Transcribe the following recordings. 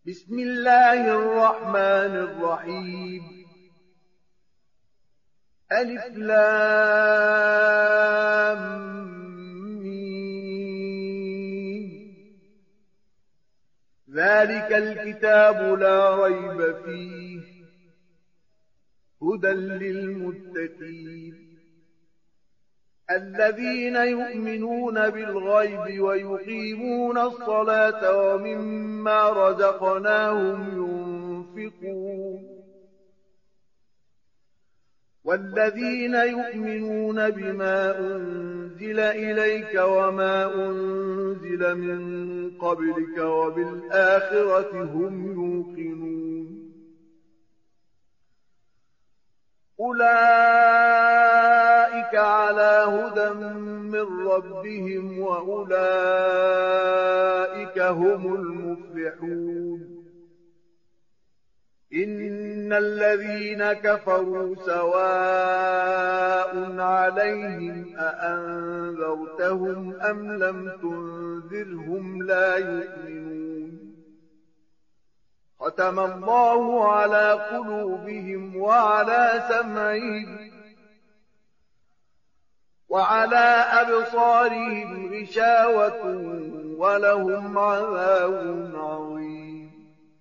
بسم الله الرحمن الرحيم. ألف لام ميم. ذلك الكتاب لا ريب فيه هدى للمتقين الذين يؤمنون بالغيب ويقيمون الصلاة ومما رزقناهم ينفقون والذين يؤمنون بما أنزل إليك وما أنزل من قبلك وبالآخرة هم يوقنون أولئك على هدى من ربهم وأولئك هم المفلحون إن الذين كفروا سواء عليهم أأنذرتهم أم لم تنذرهم لا يؤمنون ختم الله على قلوبهم وعلى سمعهم وعلى أبصارهم غشاوة ولهم عذاب عظيم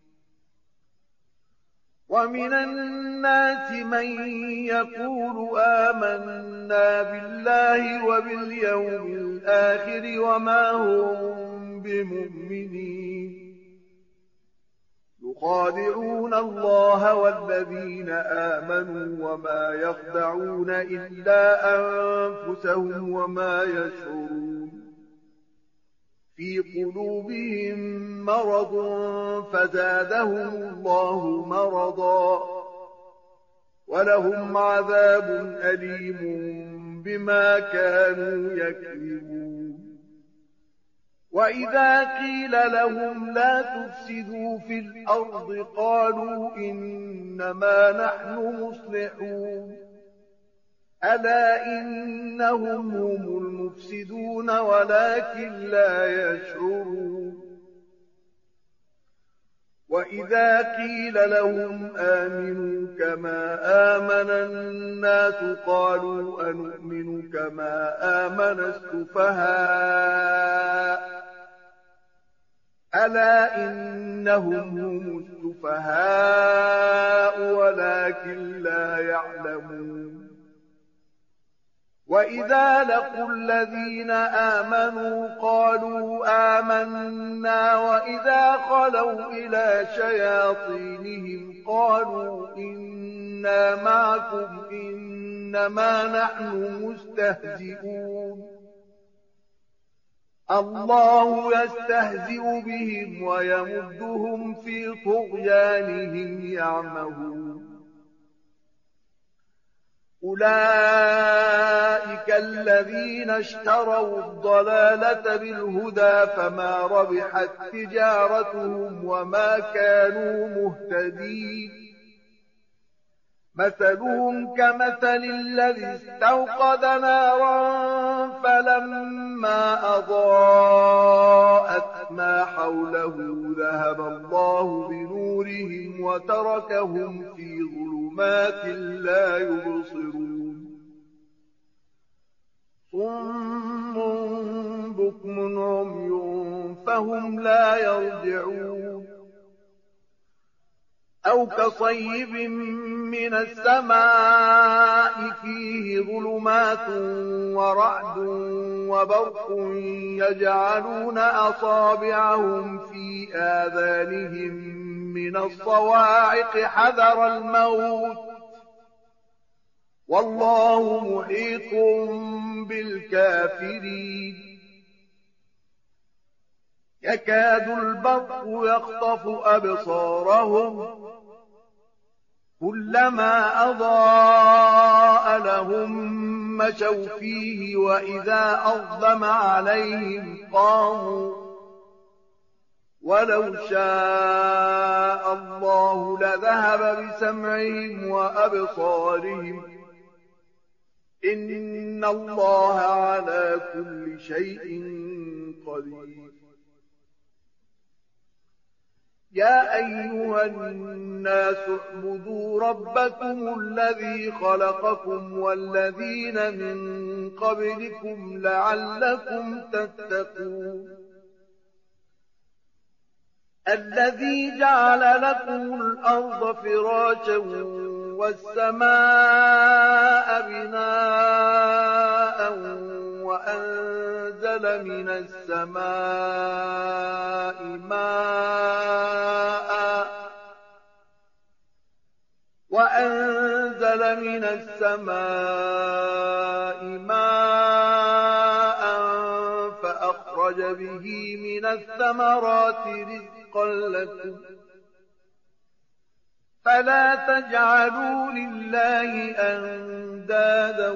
ومن الناس من يقول آمنا بالله وباليوم الآخر وما هم بمؤمنين يخادعون الله والذين آمنوا وما يخدعون إلا أنفسهم وما يشعرون في قلوبهم مرض فزادهم الله مرضا ولهم عذاب أليم بما كانوا يكذبون وإذا قيل لهم لا تفسدوا في الأرض قالوا إنما نحن مصلحون ألا إنهم هم المفسدون ولكن لا يشعرون وإذا قيل لهم آمنوا كما آمن الناس قالوا أنؤمن كما آمن السفهاء ألا إنهم هم السفهاء ولكن لا يعلمون وإذا لقوا الذين آمنوا قالوا آمنا وإذا خلوا إلى شياطينهم قالوا إنا معكم إنما نحن مستهزئون الله يستهزئ بهم ويمدهم في طغيانهم يعمهون أولئك الذين اشتروا الضلالة بالهدى فما ربحت تجارتهم وما كانوا مهتدين مثلهم كمثل الذي استوقد نارا فلما أضاءت ما حوله ذهب الله بنورهم وتركهم في ظلمات لا يبصرون صم بكم عمي فهم لا يرجعون أو كصيب من السماء فيه ظلمات ورعد وبرق يجعلون أصابعهم في آذانهم من الصواعق حذر الموت والله محيط بالكافرين يكاد البرق يخطف أبصارهم كلما أضاء لهم مشوا فيه وإذا أظلم عليهم قاموا ولو شاء الله لذهب بسمعهم وأبصارهم إن الله على كل شيء قدير يا أيها الناس اعبدوا ربكم الذي خلقكم والذين من قبلكم لعلكم تتقون الذي جعل لكم الأرض فراشا والسماء بناء وأنزل من السماء ماء فأخرج به من الثمرات رزقا لكم فلا تجعلوا لله أندادا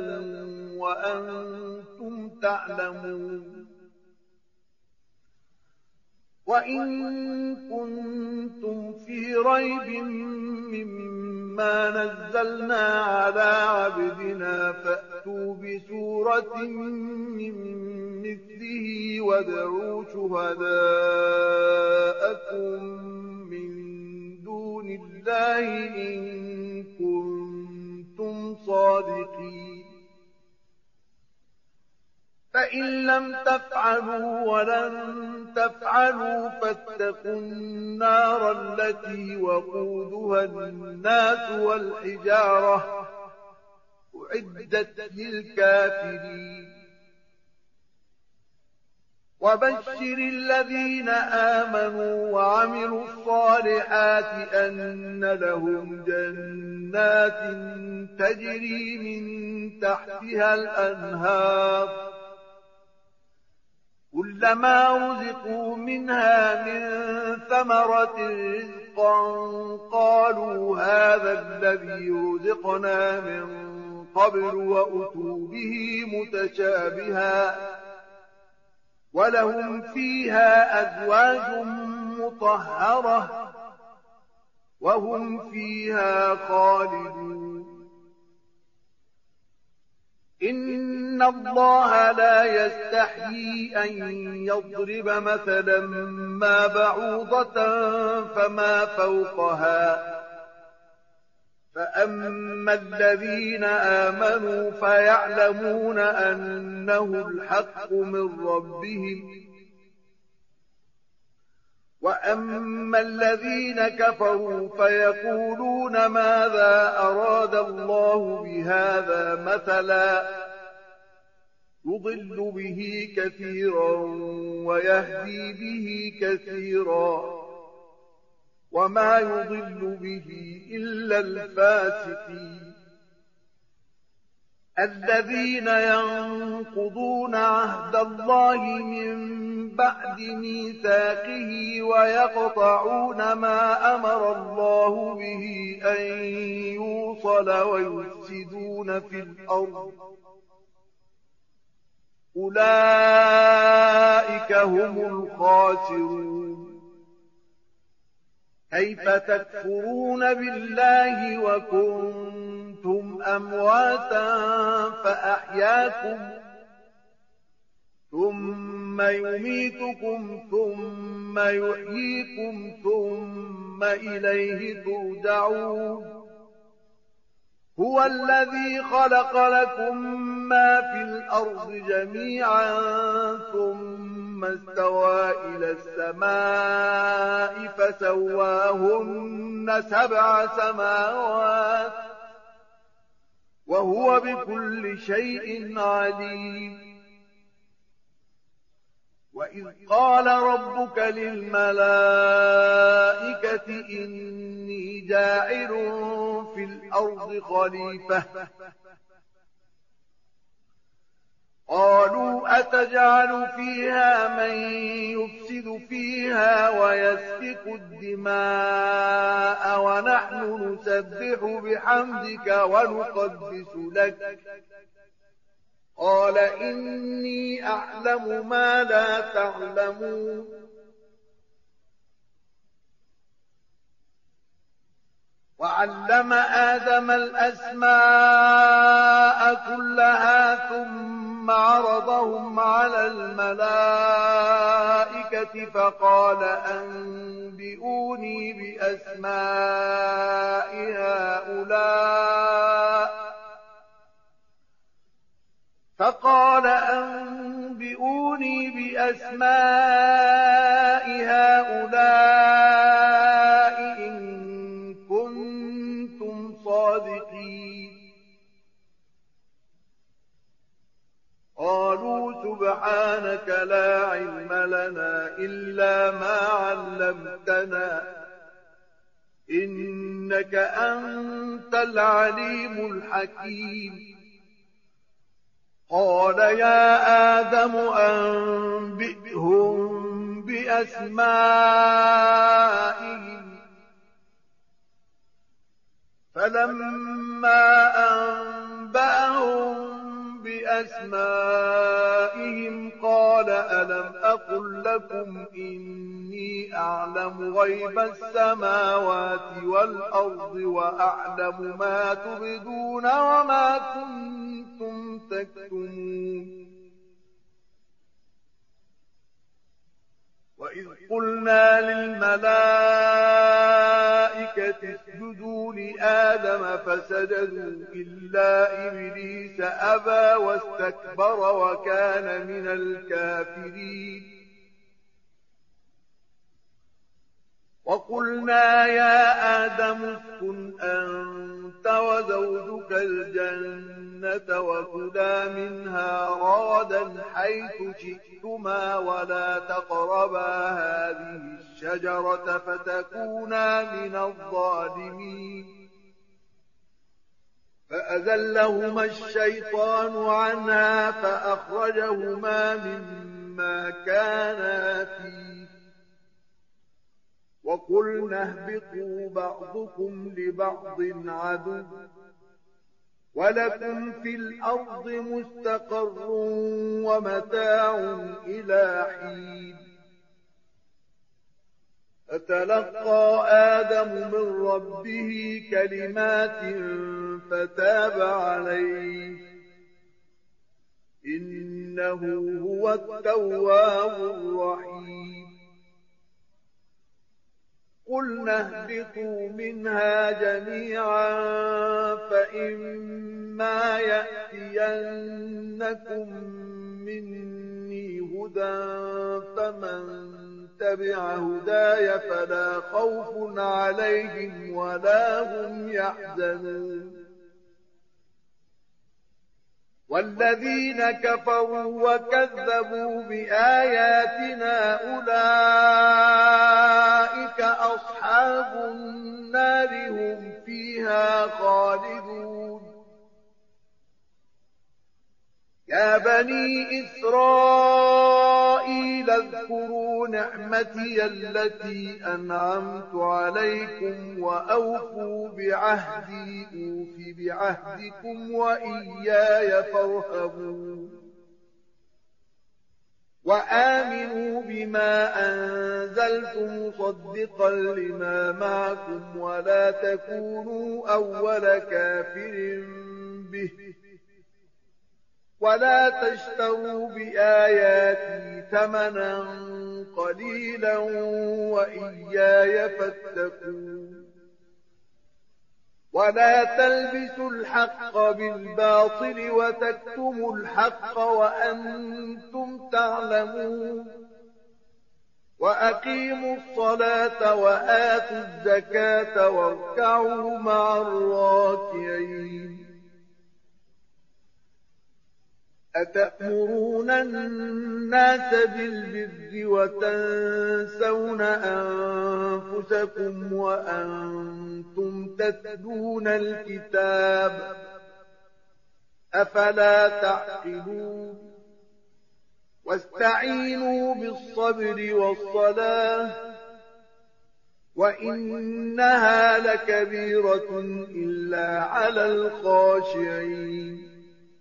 وأنتم تعلمون وإن كنتم في ريب مما نزلنا على عبدنا فأتوا بسورة من مثله وادعوا شهداءكم من دون الله إن كنتم صادقين فإن لم تفعلوا ولن تفعلوا فاتقوا النار التي وقودها الناس والحجارة أعدت للكافرين وبشر الذين آمنوا وعملوا الصالحات أن لهم جنات تجري من تحتها الأنهار كلما رزقوا منها من ثمرة رزقا قالوا هذا الذي رزقنا من قبل وأتوا به متشابها ولهم فيها أزواج مطهرة وهم فيها خالدون إن الله لا يستحيي أن يضرب مثلا ما بعوضة فما فوقها فأما الذين آمنوا فيعلمون أنه الحق من ربهم وأما الذين كفروا فيقولون ماذا أراد الله بهذا مثلا يضل به كثيرا ويهدي به كثيرا وما يضل به إلا الفاسقين الذين ينقضون عهد الله من بعد ميثاقه ويقطعون ما أمر الله به أن يوصل ويفسدون في الأرض أولئك هم الخاسرون كيف تكفرون بالله وكنتم أمواتا فأحياكم ثم يميتكم ثم يحييكم ثم إليه ترجعون هو الذي خلق لكم ما في الأرض جميعا ثم استوى إلى السماء فسواهن 7 سماوات وهو بكل شيء عليم وإذ قال ربك للملائكة إني جاعل في الأرض خليفة قالوا أتجعل فيها من يفسد فيها ويسفك الدماء ونحن نسبح بحمدك ونقدس لك قال إني أعلم ما لا تعلمون وعلم آدم الأسماء كلها ثم عرضهم على الملائكة فقال أنبئوني أنبئوني بأسماء هؤلاء إن كنتم صادقين. قالوا سبحانك لا علم لنا إلا ما علمتنا إنك أنت العليم الحكيم. قال يا آدم أنبئهم بأسمائهم. فلما أنبأهم بأسمائهم قال ألم أقل لكم إني أعلم غيب السماوات والأرض وأعلم ما تبدون وما كنتم تكتمون. وإذ قلنا للملائكة اسجدوا لآدم فسجدوا إلا إبليس أبى واستكبر وكان من الكافرين. وقلنا يا آدم اسكن أنت وزوجك الجنة وكلا منها رغدا حيث شئتما ولا تقربا هذه الشجرة فتكونا من الظالمين. فأزلهما الشيطان عنها فأخرجهما مما كانا فيه. وقلنا اهبطوا بعضكم لبعض عدو ولكم في الأرض مستقر ومتاع إلى حين. فتلقى آدم من ربه كلمات فتاب عليه إنه هو التواب الرحيم. قلنا اهبطوا منها جميعا فإما يأتينكم مني هدى فمن تبع هداي فلا خوف عليهم ولا هم يحزنون. والذين كفروا وكذبوا بآياتنا أولئك أصحاب النار هم فيها خالدون. يا بني إسرائيل اذكروا نعمتي التي أنعمت عليكم وأوفوا بعهدي أوف بعهدكم وإياي فارهبون. وآمنوا بما أنزلت مصدقا لما معكم ولا تكونوا أول كافر به ولا تشتروا بآياتي ثمنا قليلا وإياي فاتقون. ولا تلبسوا الحق بالباطل وتكتموا الحق وأنتم تعلمون. وأقيموا الصلاة وآتوا الزكاة واركعوا مع الراكعين. أتأمرون الناس بالبر وتنسون أنفسكم وأنتم تتلون الكتاب أفلا تعقلون. واستعينوا بالصبر والصلاة وإنها لكبيرة إلا على الخاشعين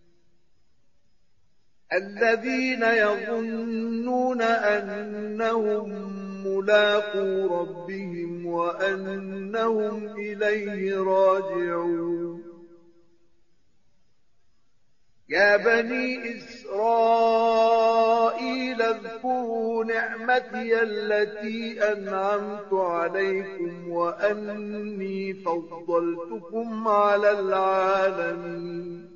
الذين يظنون أنهم ملاقو ربهم وأنهم إليه راجعون. يا بني إسرائيل اذكروا نعمتي التي أنعمت عليكم وأني فضلتكم على العالمين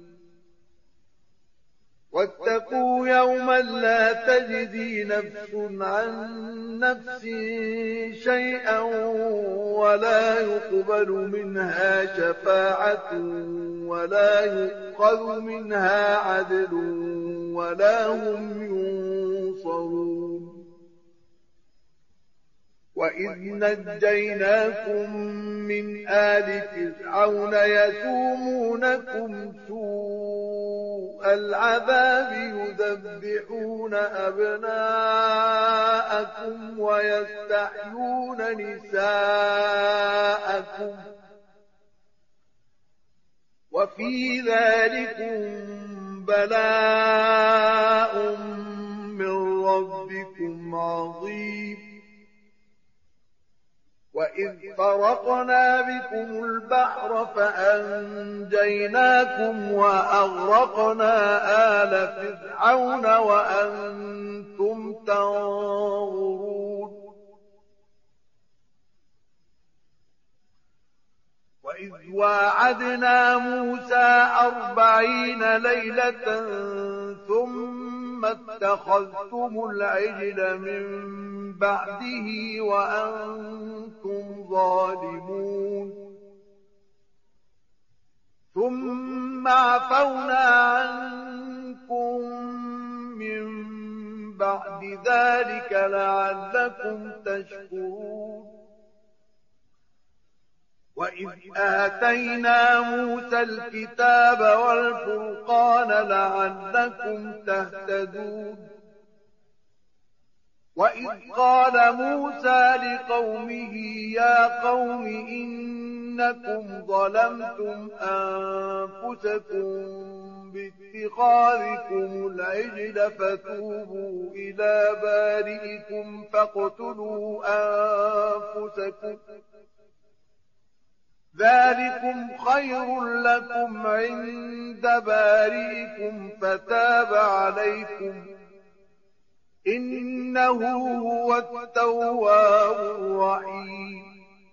واتقوا يوما لا تجزي نفس عن نفس شيئا ولا يقبل منها شفاعة ولا يؤخذ منها عدل ولا هم ينصرون وإذ نجيناكم من آل فرعون يسومونكم سوء العذاب يذبحون أبناءكم ويستحيون نساءكم وفي ذلكم بلاء من ربكم عظيم وإذ فرقنا بكم البحر فأنجيناكم وأغرقنا آل فرعون وأنتم تنظرون وإذ واعدنا موسى 40 ليلة ثم اتخذتم العجل من بعده وأنتم ظالمون ثم عفونا عنكم من بعد ذلك لعلكم تشكرون وإذ آتينا موسى الكتاب والفرقان لعلكم تهتدون وإذ قال موسى لقومه يا قوم إنكم ظلمتم أنفسكم باتخاذكم العجل فتوبوا إلى بارئكم فاقتلوا أنفسكم ذلكم خير لكم عند بارئكم فتاب عليكم إنه هو التواب الرحيم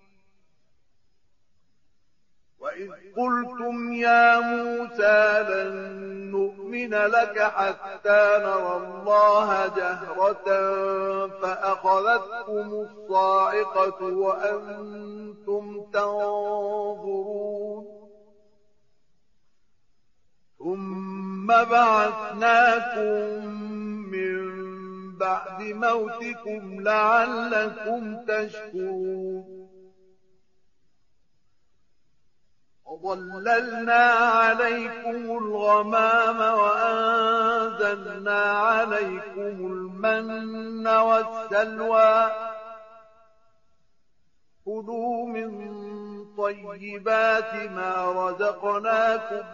وإذ قلتم يا موسى لن نؤمن لك حتى نرى الله جهرة فأخذتكم الصاعقة وأنتم تنظرون ثم بعثناكم من بعد موتكم لعلكم تشكرون وظللنا عليكم الغمام وأنزلنا عليكم المن والسلوى كلوا من طيبات ما رزقناكم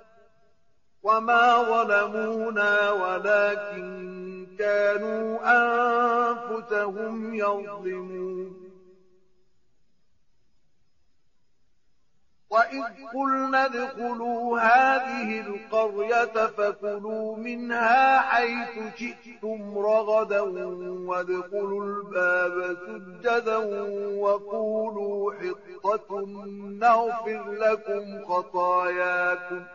وما ظلمونا ولكن كانوا أنفسهم يظلمون وإذ قلنا ادخلوا هذه القرية فكلوا منها حيث شئتم رغدا وادخلوا الباب سجدا وقولوا حطة نغفر لكم خطاياكم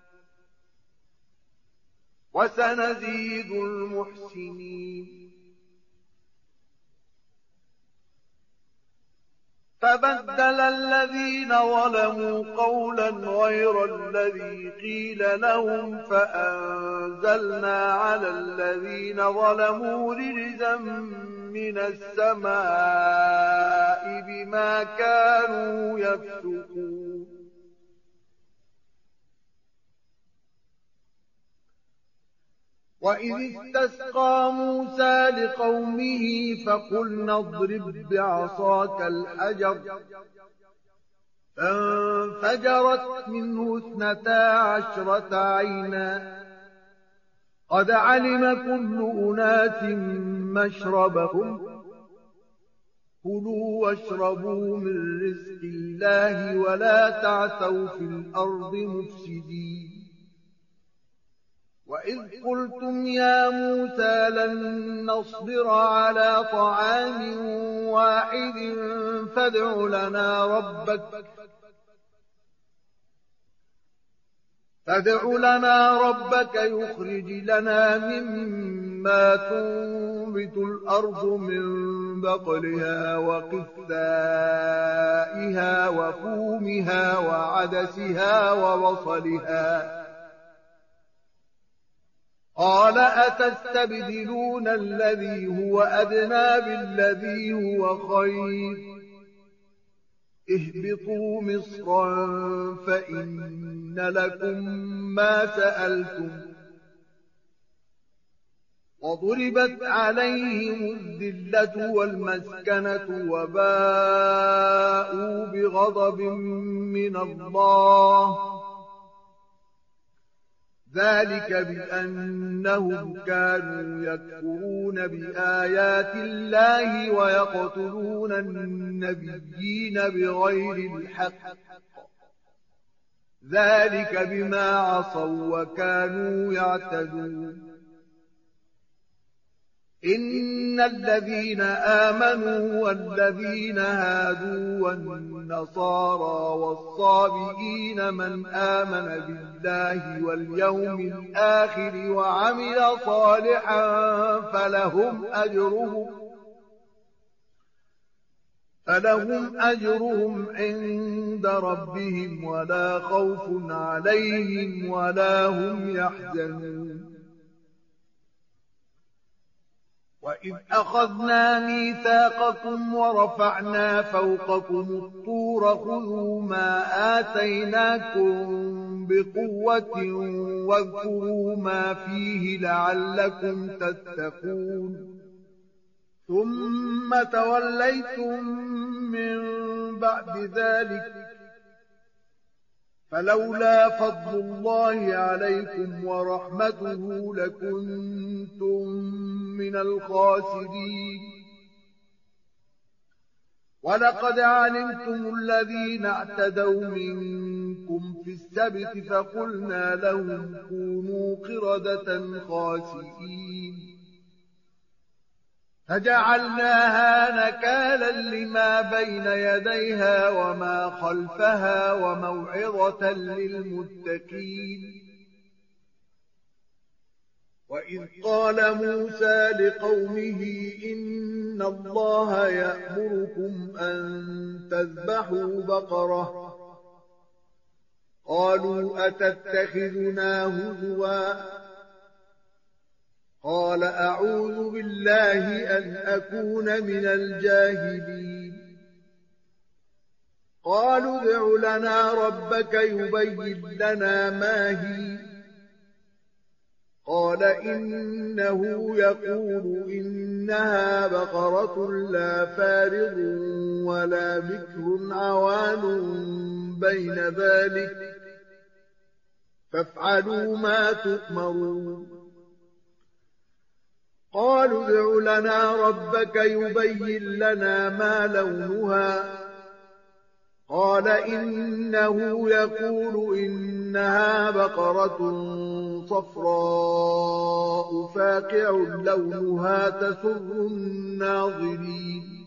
وسنزيد المحسنين فبدل الذين ظلموا قولا غير الذي قيل لهم فأنزلنا على الذين ظلموا رجزا من السماء بما كانوا يفسقون وإذ استسقى موسى لقومه فقلنا اضرب بعصاك الحجر فانفجرت منه 12 عينا قد علم كل أناس مشربهم كلوا واشربوا من رزق الله ولا تعثوا في الأرض مفسدين وإذ قلتم يا موسى لن نصبر على طعام واحد فادع لنا ربك يخرج لنا مما تنبت الأرض من بقلها وقثائها وفومها وعدسها وبصلها. قال أتستبدلون الذي هو أدنى بالذي هو خير اهبطوا مصرا فإن لكم ما سألتم وضربت عليهم الذلة والمسكنة وباءوا بغضب من الله ذلك بأنهم كانوا يكفرون بآيات الله ويقتلون النبيين بغير الحق ذلك بما عصوا وكانوا يعتدون. إن الذين آمنوا والذين هادوا والنصارى والصابئين من آمن بالله واليوم الآخر وعمل صالحا فلهم أجرهم عند ربهم ولا خوف عليهم ولا هم يحزنون. وإذ أخذنا ميثاقكم ورفعنا فوقكم الطور خذوا ما آتيناكم بقوة واذكروا ما فيه لعلكم تتقون. ثم توليتم من بعد ذلك فلولا فضل الله عليكم ورحمته لكنتم من الخاسرين. ولقد علمتم الذين اعتدوا منكم في السبت فقلنا لهم كونوا قردة خاسئين فجعلناها نكالا لما بين يديها وما خلفها وموعظة للمتقين. وإذ قال موسى لقومه إن الله يأمركم أن تذبحوا بقرة قالوا أتتخذنا هزوا قال أعوذ بالله أن أكون من الجاهلين. قالوا ادع لنا ربك يبين لنا ما هي قال إنه يقول إنها بقرة لا فارض ولا بكر عوان بين ذلك فافعلوا ما تؤمرون. قالوا ادع لنا ربك يبين لنا ما لونها قال إنه يقول إنها بقرة صفراء فاقع لونها تسر الناظرين.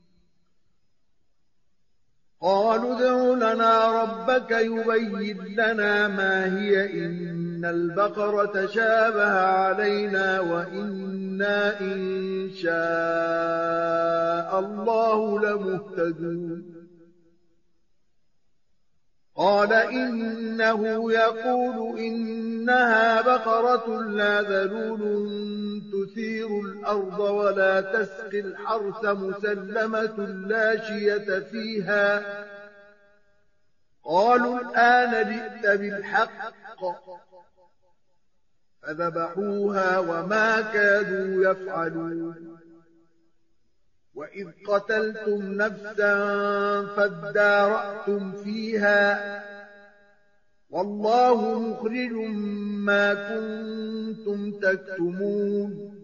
قالوا ادع لنا ربك يبين لنا ما هي إن البقرة شابه علينا وإنا إن شاء الله لمهتدون. قال إنه يقول إنها بقرة لا ذلول تثير الأرض ولا تسقي الحرث مسلمة لا شية فيها. قالوا الآن جئت بالحق فذبحوها وما كادوا يفعلون. وإذ قتلتم نفسا فادارأتم فيها والله مخرج ما كنتم تكتمون.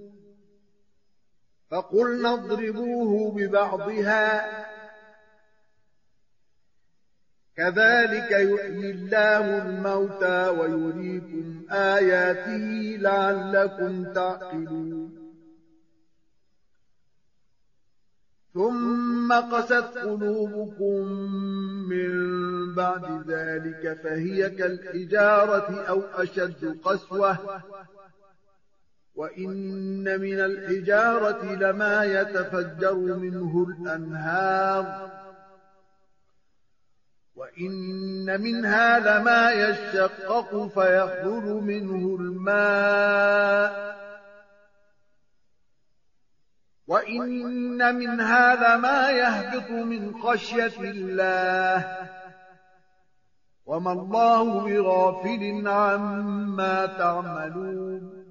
فقلنا اضربوه ببعضها كذلك يحيي الله الموتى ويريكم آياته لعلكم تعقلون ثم قست قلوبكم من بعد ذلك فهي كالحجارة أو أشد قسوة وإن من الحجارة لما يتفجر منه الأنهار وإن منها لما يشقق فيخرج منه الماء وإن منها لما يهبط من خشية الله وما الله بغافل عما تعملون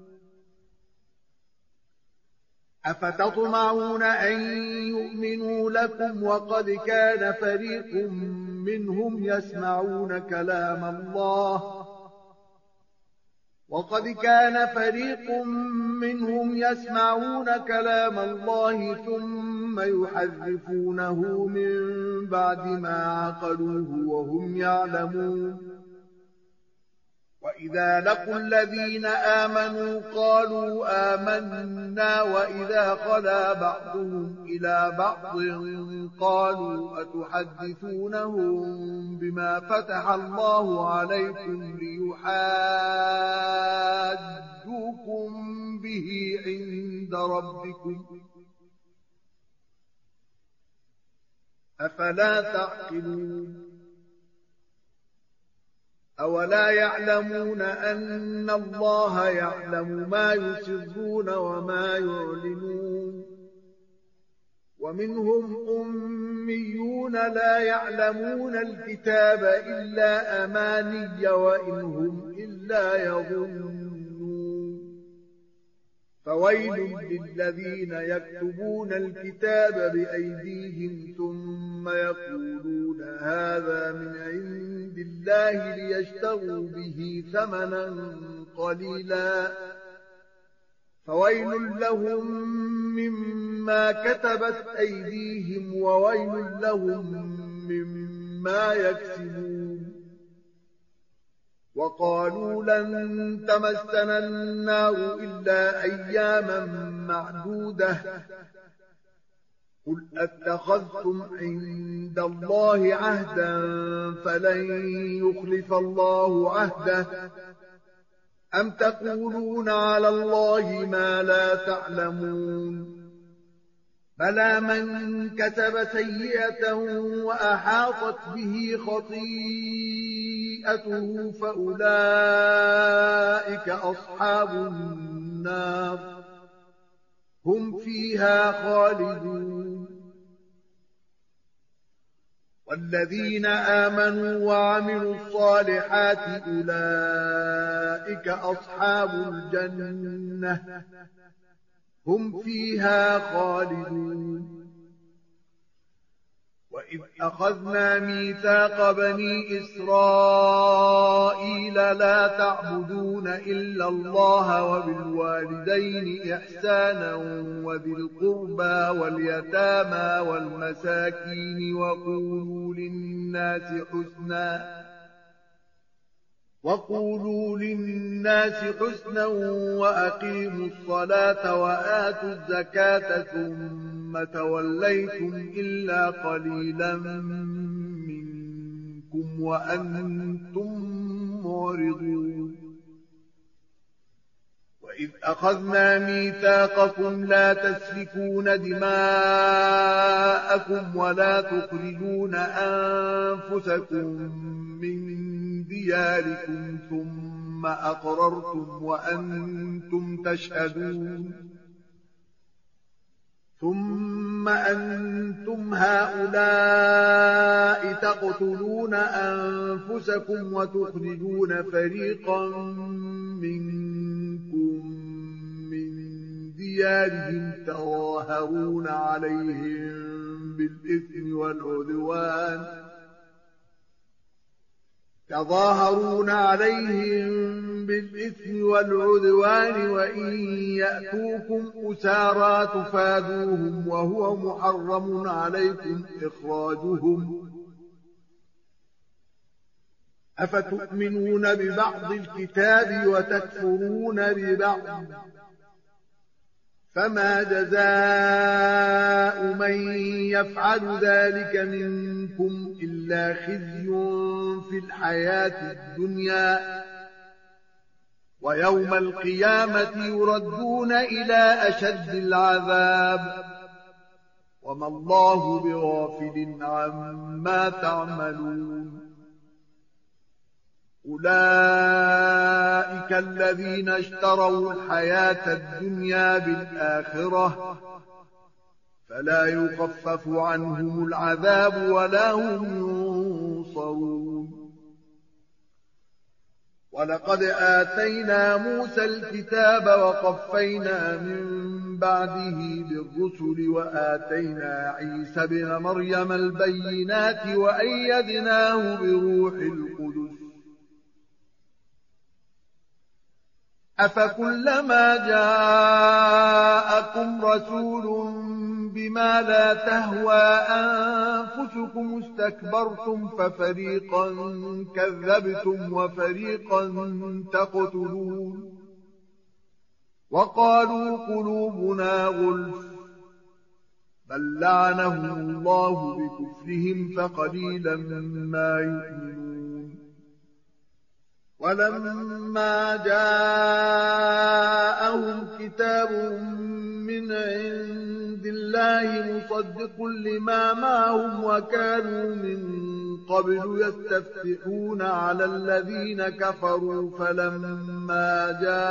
أفتطمعون أن يؤمنوا لكم وقد كان فريق منهم يسمعون كلام الله ثم يحرفونه من بعد ما عقلوه وهم يعلمون وإذا لقوا الذين آمنوا قالوا آمنا وإذا خلا بعضهم إلى بعض قالوا أتحدثونهم بما فتح الله عليكم ليحاجوكم به عند ربكم أفلا تعقلون أولا يعلمون أن الله يعلم ما يسرون وما يعلنون ومنهم أميون لا يعلمون الكتاب إلا أماني وإن هم إلا يظنون فويل للذين يكتبون الكتاب بأيديهم ثم يقولون هذا من عند الله ليشتروا به ثمنا قليلا فويل لهم مما كتبت أيديهم وويل لهم مما يكسبون وقالوا لن تمسنا النار إلا أياما معدودة قل أتخذتم عند الله عهدا فلن يخلف الله عهده أم تقولون على الله ما لا تعلمون بلى من كسب سيئة وأحاطت به خطيئته فأولئك أصحاب النار هم فيها خالدون والذين آمنوا وعملوا الصالحات أولئك أصحاب الجنة هم فيها خالدون وإذ أخذنا ميثاق بني إسرائيل لا تعبدون إلا الله وبالوالدين إحسانا وذي القربى واليتامى والمساكين وقولوا للناس حسنا وأقيموا الصلاة وآتوا الزكاة ثم توليتم إلا قليلا منكم وأنتم معرضون وإذ أخذنا ميثاقكم لا تسفكون دماءكم ولا تخرجون أنفسكم من دياركم ثم أقررتم وأنتم تشهدون ثم أنتم هؤلاء تقتلون أنفسكم وتخرجون فريقا منكم من ديارهم تظاهرون عليهم بالإثم والعدوان وإن يأتوكم أسارى تفادوهم وهو محرم عليكم إخراجهم أفتؤمنون ببعض الكتاب وتكفرون ببعض؟ فما جزاء من يفعل ذلك منكم إلا خزي في الحياة الدنيا، ويوم القيامة يردون إلى أشد العذاب، وما الله بغافل عما تعملون. أولئك الذين اشتروا الحياة الدنيا بالآخرة، فلا يخفف عنهم العذاب ولا هم ينصرون. ولقد آتينا موسى الكتاب وقفينا من بعده بالرسل، وآتينا عيسى ابن مريم البينات وأيدناه بروح القدس. أفكلما جاءكم رسول بما لا تهوى أنفسكم استكبرتم ففريقا كذبتم وفريقا تقتلون. وقالوا قلوبنا غلف، بل لعنهم الله بكفرهم فقليلا ما يؤمنون. ولما جاءهم كتاب من عند الله مصدق لما معهم وكانوا من قبل يستفتحون على الذين كفروا، فلما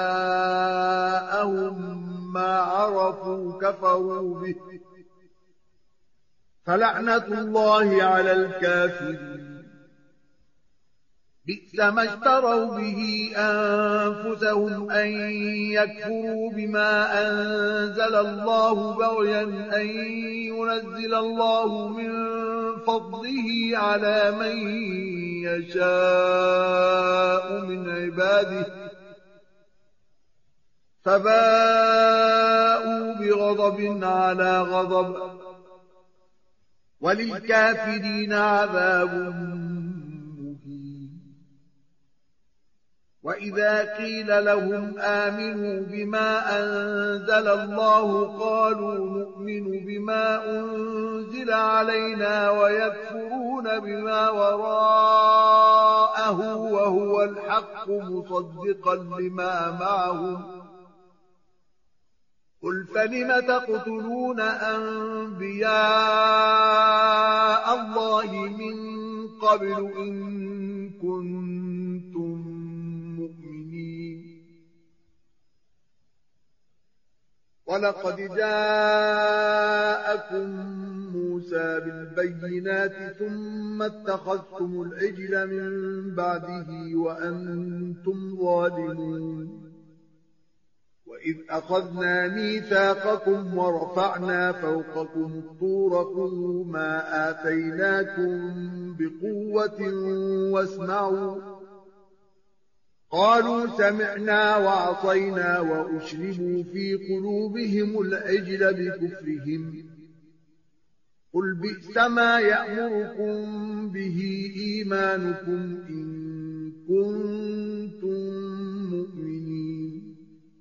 جاءهم ما عرفوا كفروا به، فلعنة الله على الكافرين. بئس ما اشتروا به أنفسهم أن يكفروا بما أنزل الله بغيا أن ينزل الله من فضله على من يشاء من عباده، فباءوا بغضب على غضب، وللكافرين عذاب مهين. وإذا قيل لهم آمنوا بما أنزل الله قالوا نؤمن بما أنزل علينا ويكفرون بما وراءه وهو الحق مصدقا لما معهم. قل فلم تقتلون أنبياء الله من قبل إن كنتم مؤمنين؟ ولقد جاءكم موسى بالبينات ثم اتخذتم العجل من بعده وأنتم ظالمون. وإذ أخذنا ميثاقكم ورفعنا فوقكم الطور خذوا ما آتيناكم بقوة واسمعوا. قالوا سمعنا وعصينا وأشربوا في قلوبهم العجل بكفرهم. قل بئس ما يأمركم به إيمانكم إن كنتم مؤمنين.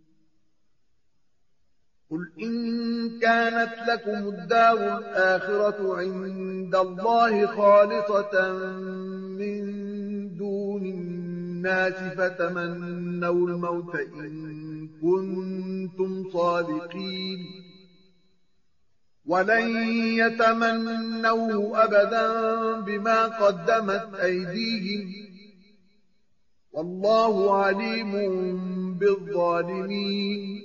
قل إن كانت لكم الدار الآخرة عند الله خالصة من دون الناس فتمنوا الموت إن كنتم صادقين، ولن يتمنوه أبدا بما قدمت أيديهم، والله عليم بالظالمين.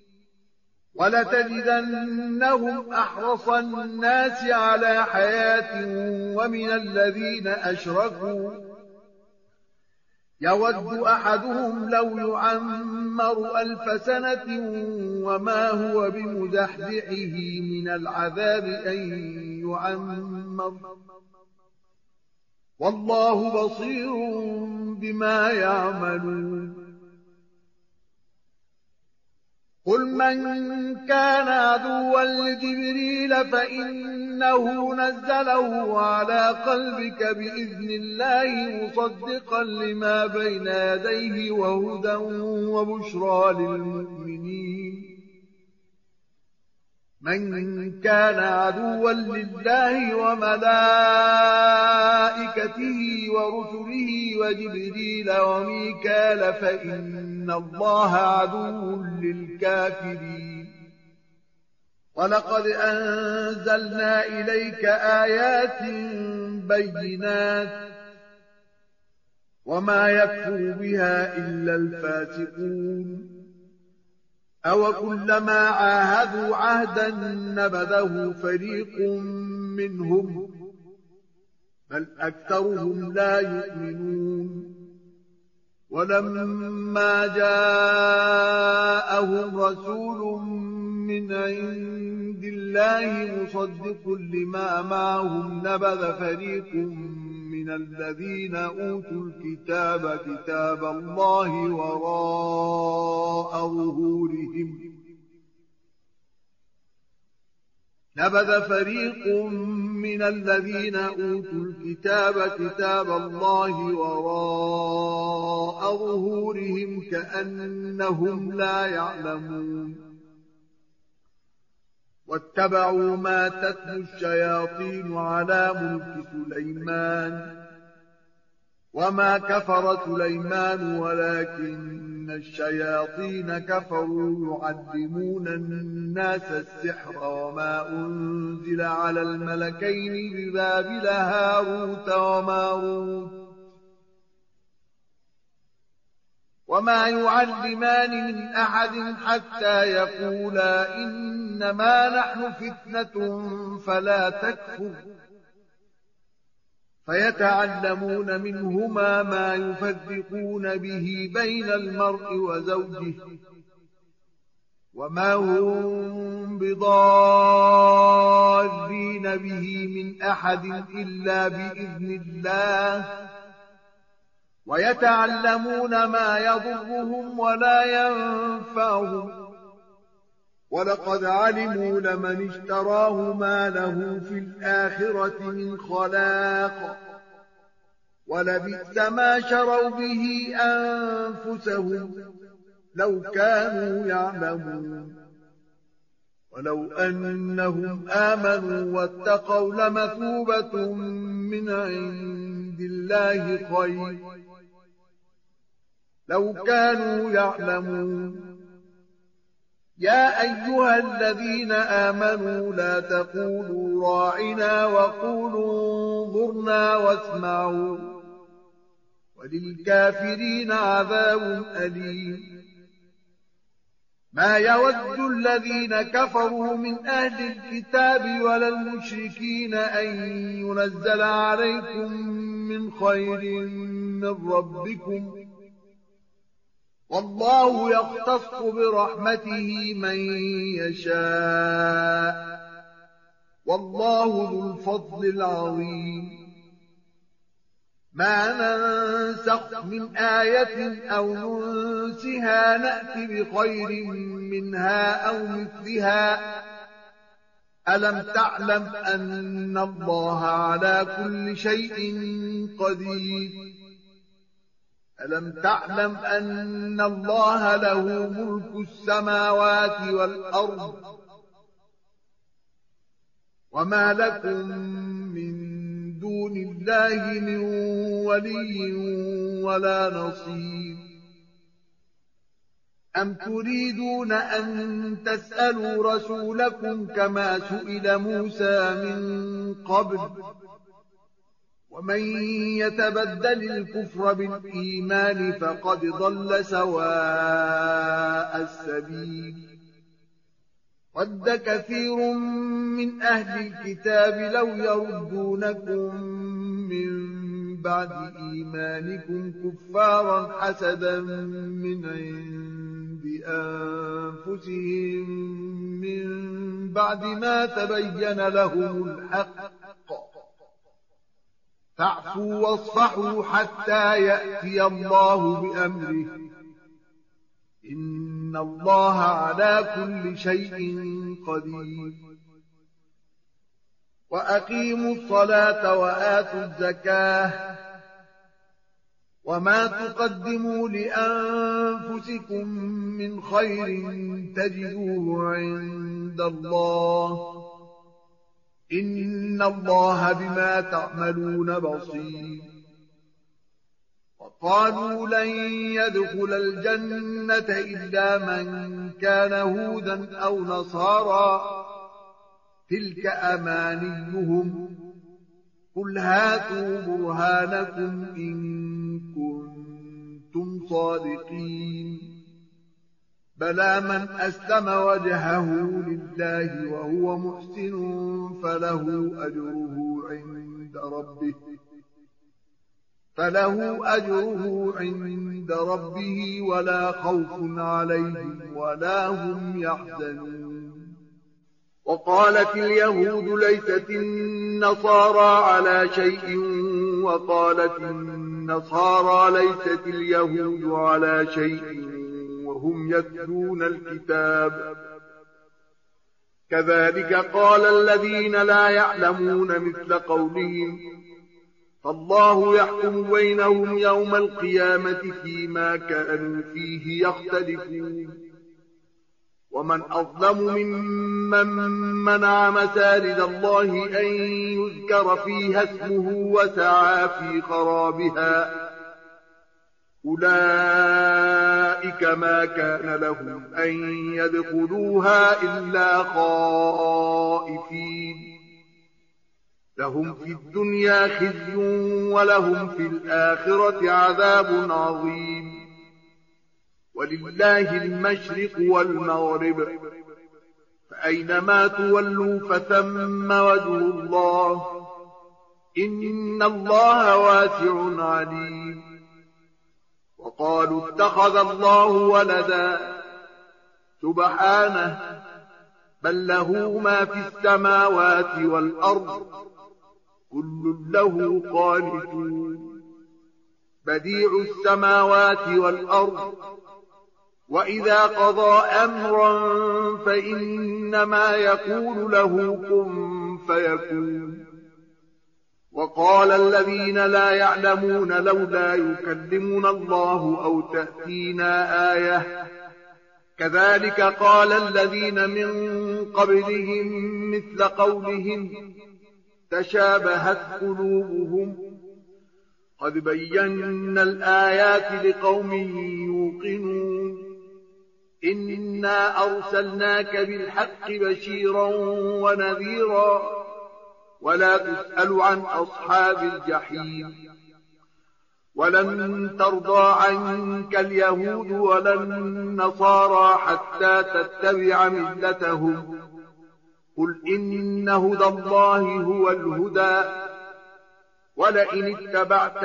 ولتجدنهم أحرص الناس على حياة ومن الذين أشركوا يود أحدهم لو يعمر 1000 سنة وما هو بمزحزحه من العذاب أن يعمر، والله بصير بما يعملون. قل من كان عدوا لجبريل فإنه نزله على قلبك بإذن الله مصدقا لما بين يديه وهدى وبشرى للمؤمنين. من كان عدوا لله وملائكته ورسله وجبريل وميكال فإن الله عدو للكافرين. ولقد أنزلنا إليك آيات بينات وما يكفر بها إلا الفاسقون. أو كلما عاهدوا عهدا نبذه فريق منهم بل أكثرهم لا يؤمنون. ولما جاءهم رسول من عند الله مصدق لما معهم نبذ فريق من الذين أوتوا الكتاب كتاب الله وراء ظهورهم نبذ فريق من الذين أوتوا الكتاب كتاب الله وراء ظهورهم كأنهم لا يعلمون. واتبعوا ما تتلو الشياطين على ملك سليمان وما كفر سليمان ولكن الشياطين كفروا يعلمون الناس السحر وما أنزل على الملكين ببابل هاروت وماروت وما يعلمان من أحد حتى يقولا إنما نحن فتنة فلا تكفر فيتعلمون منهما ما يفرقون به بين المرء وزوجه وما هم بضارين به من أحد إلا بإذن الله ويتعلمون ما يضرهم ولا ينفعهم ولقد علموا لمن اشتراه ما له في الآخرة من خلاق ولبئس ما شروا به أنفسهم لو كانوا يعلمون. ولو أنهم آمنوا واتقوا لمثوبة من عند الله خير لو كانوا يعلمون. يا أيها الذين آمنوا لا تقولوا راعنا وقولوا انظرنا واسمعوا وللكافرين عذاب أليم. ما يود الذين كفروا من أهل الكتاب ولا المشركين أن ينزل عليكم من خير من ربكم والله يختص برحمته من يشاء والله ذو الفضل العظيم. ما ننسخ من آية أو ننسها نأت بخير منها أو مثلها ألم تعلم أن الله على كل شيء قدير. ألم تعلم أن الله له ملك السماوات والأرض وما لكم من دون الله من ولي ولا نصير. أم تريدون أن تسألوا رسولكم كما سئل موسى من قبل ومن يتبدل الكفر بالإيمان فقد ضل سواء السبيل. ود كثير من أهل الكتاب لو يردونكم من بعد إيمانكم كفارا حسدا من عند أنفسهم من بعد ما تبين لهم الحق فاعفوا واصفحوا حتى يأتي الله بأمره إن إن الله على كل شيء قدير وأقيموا الصلاة وآتوا الزكاة وما تقدموا لأنفسكم من خير تجدوه عند الله إن الله بما تعملون بصير وقالوا لن يدخل الجنة إلا من كان هودا أو نصارى تلك أمانيهم قل هاتوا برهانكم إن كنتم صادقين بلى من أسلم وجهه لله وهو محسن فله أجره عند ربه ولا خوف عليهم ولا هم يحزنون وقالت اليهود ليست النصارى على شيء وقالت النصارى ليست اليهود على شيء وهم يتلون الكتاب كذلك قال الذين لا يعلمون مثل قولهم فالله يحكم بينهم يوم القيامة فيما كانوا فيه يختلفون ومن أظلم ممن منع مساجد الله أن يذكر فيها اسمه وسعى في خرابها أولئك ما كان لهم أن يدخلوها إلا خائفين لهم في الدنيا خزي ولهم في الآخرة عذاب عظيم ولله المشرق والمغرب فأينما تولوا فثم وجه الله إن الله واسع عليم وقالوا اتخذ الله ولدا سبحانه بل له ما في السماوات والأرض كل له قانتون بديع السماوات والأرض وإذا قضى أمرا فإنما يقول له كن فيكون وقال الذين لا يعلمون لولا يكلمنا الله أو تأتينا آية كذلك قال الذين من قبلهم مثل قولهم تشابهت قلوبهم قد بينا الآيات لقوم يوقنون إنا أرسلناك بالحق بشيرا ونذيرا ولا تسأل عن أصحاب الجحيم ولن ترضى عنك اليهود ولا النصارى حتى تتبع ملتهم قل إن هدى الله هو الهدى ولئن اتبعت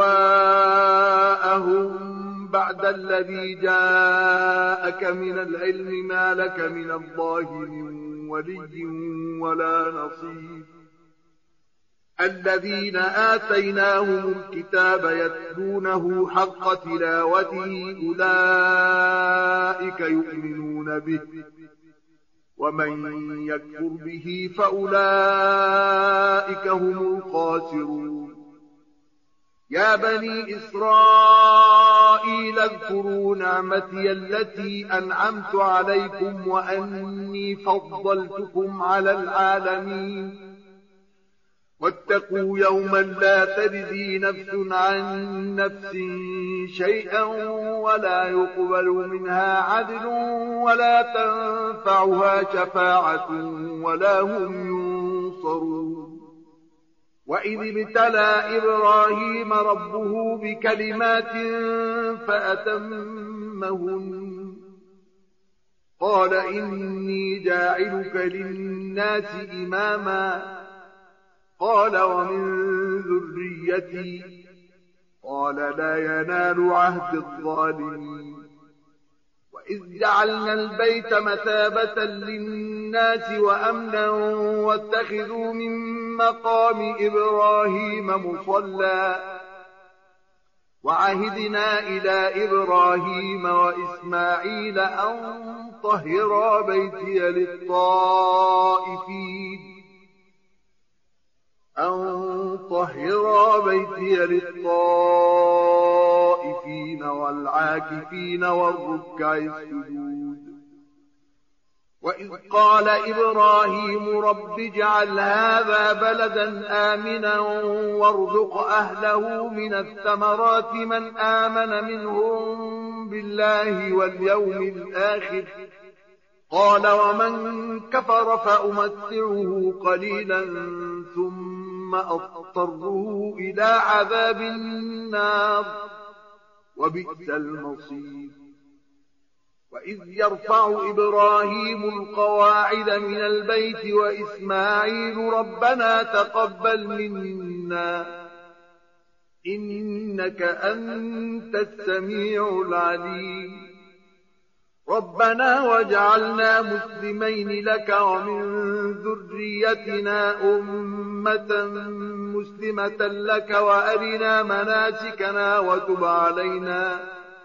أهواءهم بعد الذي جاءك من العلم ما لك من الله من ولي ولا نصير الذين آتيناهم الكتاب يتلونه حق تلاوته أولئك يؤمنون به ومن يكفر به فأولئك هم الخاسرون يا بني إسرائيل اذكروا نعمتي التي أنعمت عليكم وأني فضلتكم على العالمين واتقوا يوما لا تجزي نفس عن نفس شيئا ولا يقبل منها عدل ولا تنفعها شفاعة ولا هم ينصرون وإذ ابتلى إبراهيم ربه بكلمات فأتمهن قال إني جاعلك للناس إماما قال ومن ذريتي قال لا ينال عهد الظالمين وإذ جعلنا البيت مثابة للناس وأمنا واتخذوا من مقام إبراهيم مصلى وعهدنا إلى إبراهيم وإسماعيل أن طهرا بيتي للطائفين والعاكفين والركع السجود. وإذ قال إبراهيم رب اجعل هذا بلدا آمنا وارزق أهله من الثمرات من آمن منهم بالله واليوم الآخر قال ومن كفر فأمتعه قليلا ثم أضطره إلى عذاب النار وبئس المصير. وإذ يرفع إبراهيم القواعد من البيت وإسماعيل ربنا تقبل منا إنك أنت السميع العليم. ربنا واجعلنا مسلمين لك ومن ذريتنا أمة مسلمة لك وأرنا مناسكنا وتب علينا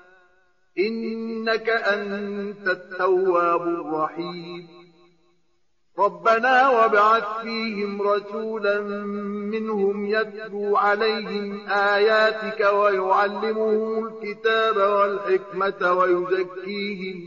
إنك أنت التواب الرحيم. ربنا وابعث فيهم رسولا منهم يتلو عليهم آياتك ويعلمهم الكتاب والحكمة ويزكيهم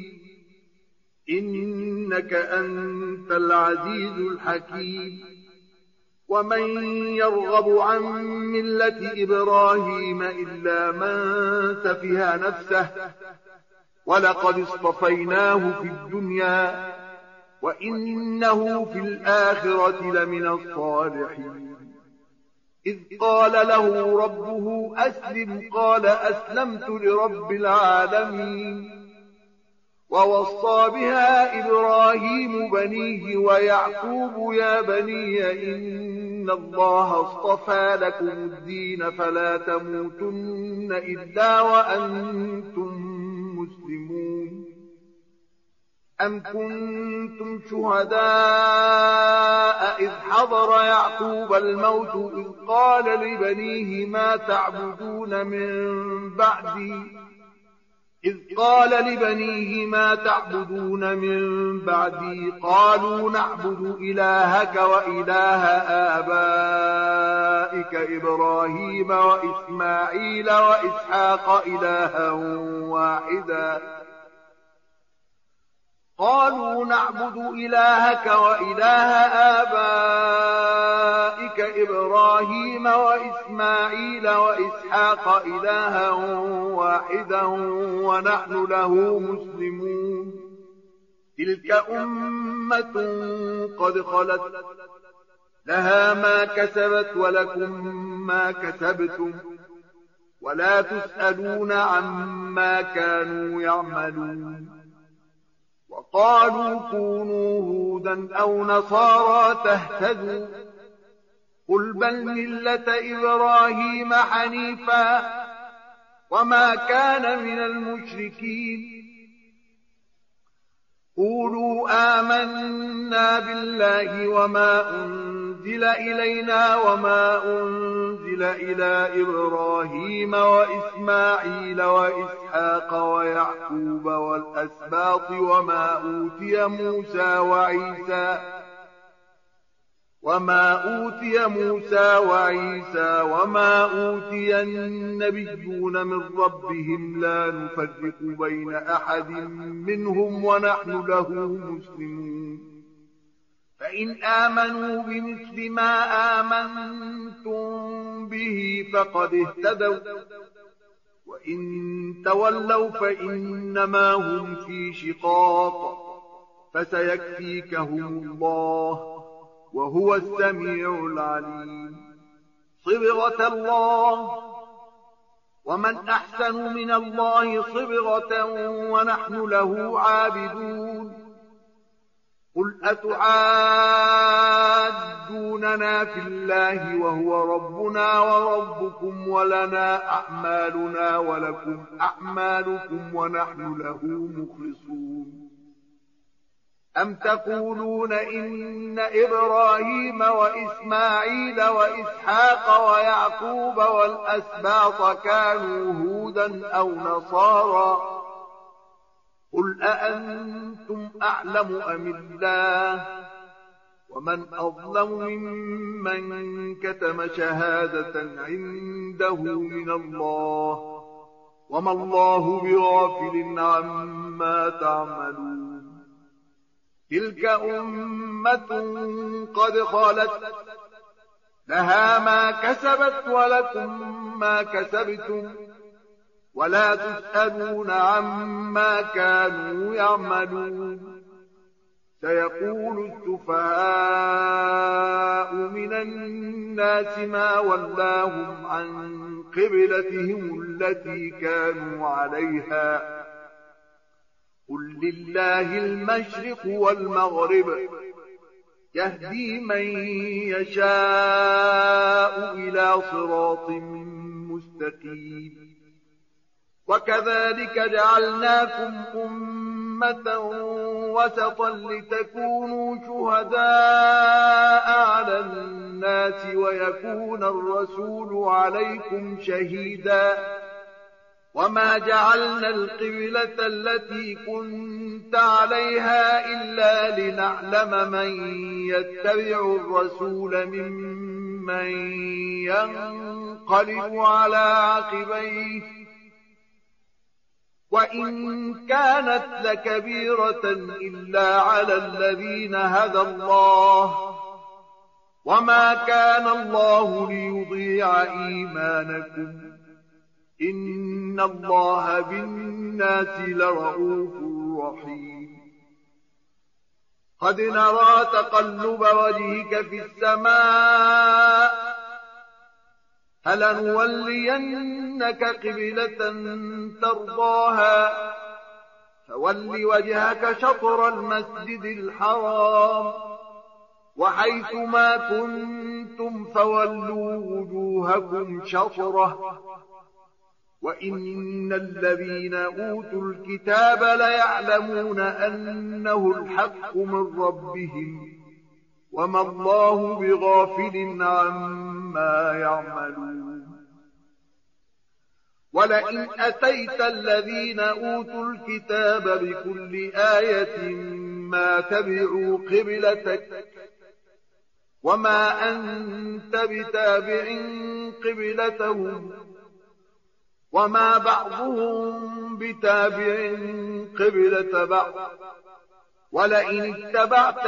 إنك أنت العزيز الحكيم. ومن يرغب عن ملة إبراهيم إلا من سفه نفسه ولقد اصطفيناه في الدنيا وإنه في الآخرة لمن الصالحين. إذ قال له ربه أسلم قال أسلمت لرب العالمين. ووصى بها إبراهيم بنيه ويعقوب يا بني إن الله اصطفى لكم الدين فلا تموتن إلا وأنتم مسلمون. أم كنتم شهداء إذ حضر يعقوب الموت إذ قال لبنيه ما تعبدون من بعدي قالوا نعبد إلهك وإله آبائك إبراهيم وإسماعيل وإسحاق إلها واحدا ونحن له مسلمون. تلك أمة قد خلت لها ما كسبت ولكم ما كسبتم ولا تسألون عما كانوا يعملون. وقالوا كونوا هودا أو نصارى تهتدوا قل بل ملة إبراهيم حنيفا وما كان من المشركين. قولوا آمنا بالله وما أنزل إلينا وما أنزل إلى إبراهيم وإسماعيل وإسحاق ويعقوب والأسباط وما أوتي موسى وعيسى وما أوتي النبيون من ربهم لا نفرق بين أحد منهم ونحن له مسلمون. فإن آمنوا بمثل ما آمنتم به فقد اهتدوا وإن تولوا فإنما هم في شقاق فسيكفيكهم الله وهو السميع العليم. صبغة الله ومن أحسن من الله صبغة ونحن له عابدون. قل أتعادوننا في الله وهو ربنا وربكم ولنا أعمالنا ولكم أعمالكم ونحن له مخلصون. أم تقولون إن إبراهيم وإسماعيل وإسحاق ويعقوب والأسباط كانوا هودا أو نصارى؟ قل أأنتم أعلم أم الله؟ ومن أظلم ممن كتم شهادة عنده من الله، وما الله بغافل عما تعملون. تلك أمة قد خلت، لها ما كسبت ولكم ما كسبتم، ولا تسألون عما كانوا يعملون. سيقول السفهاء من الناس ما ولاهم عن قبلتهم التي كانوا عليها، قل لله المشرق والمغرب، يهدي من يشاء إلى صراط مستقيم. وكذلك جعلناكم أمة وسطا لتكونوا شهداء على الناس ويكون الرسول عليكم شهيدا. وما جعلنا القبلة التي كنت عليها إلا لنعلم من يتبع الرسول ممن ينقلب على عقبيه، وإن كانت لكبيرة إلا على الذين هدى الله، وما كان الله ليضيع إيمانكم، إن الله بالناس لرؤوف رحيم. قد نرى تقلب وجهك في السماء، فلنولينك قبلة ترضاها، فول وجهك شطر المسجد الحرام، وحيث ما كنتم فولوا وجوهكم شطره، وإن الذين أوتوا الكتاب ليعلمون أنه الحق من ربهم، وما الله بغافل عما يعملون. ولئن أتيت الذين أوتوا الكتاب بكل آية ما تبعوا قبلتك، وما أنت بتابع قبلتهم، وما بعضهم بتابع قبلة بعض. ولئن اتبعت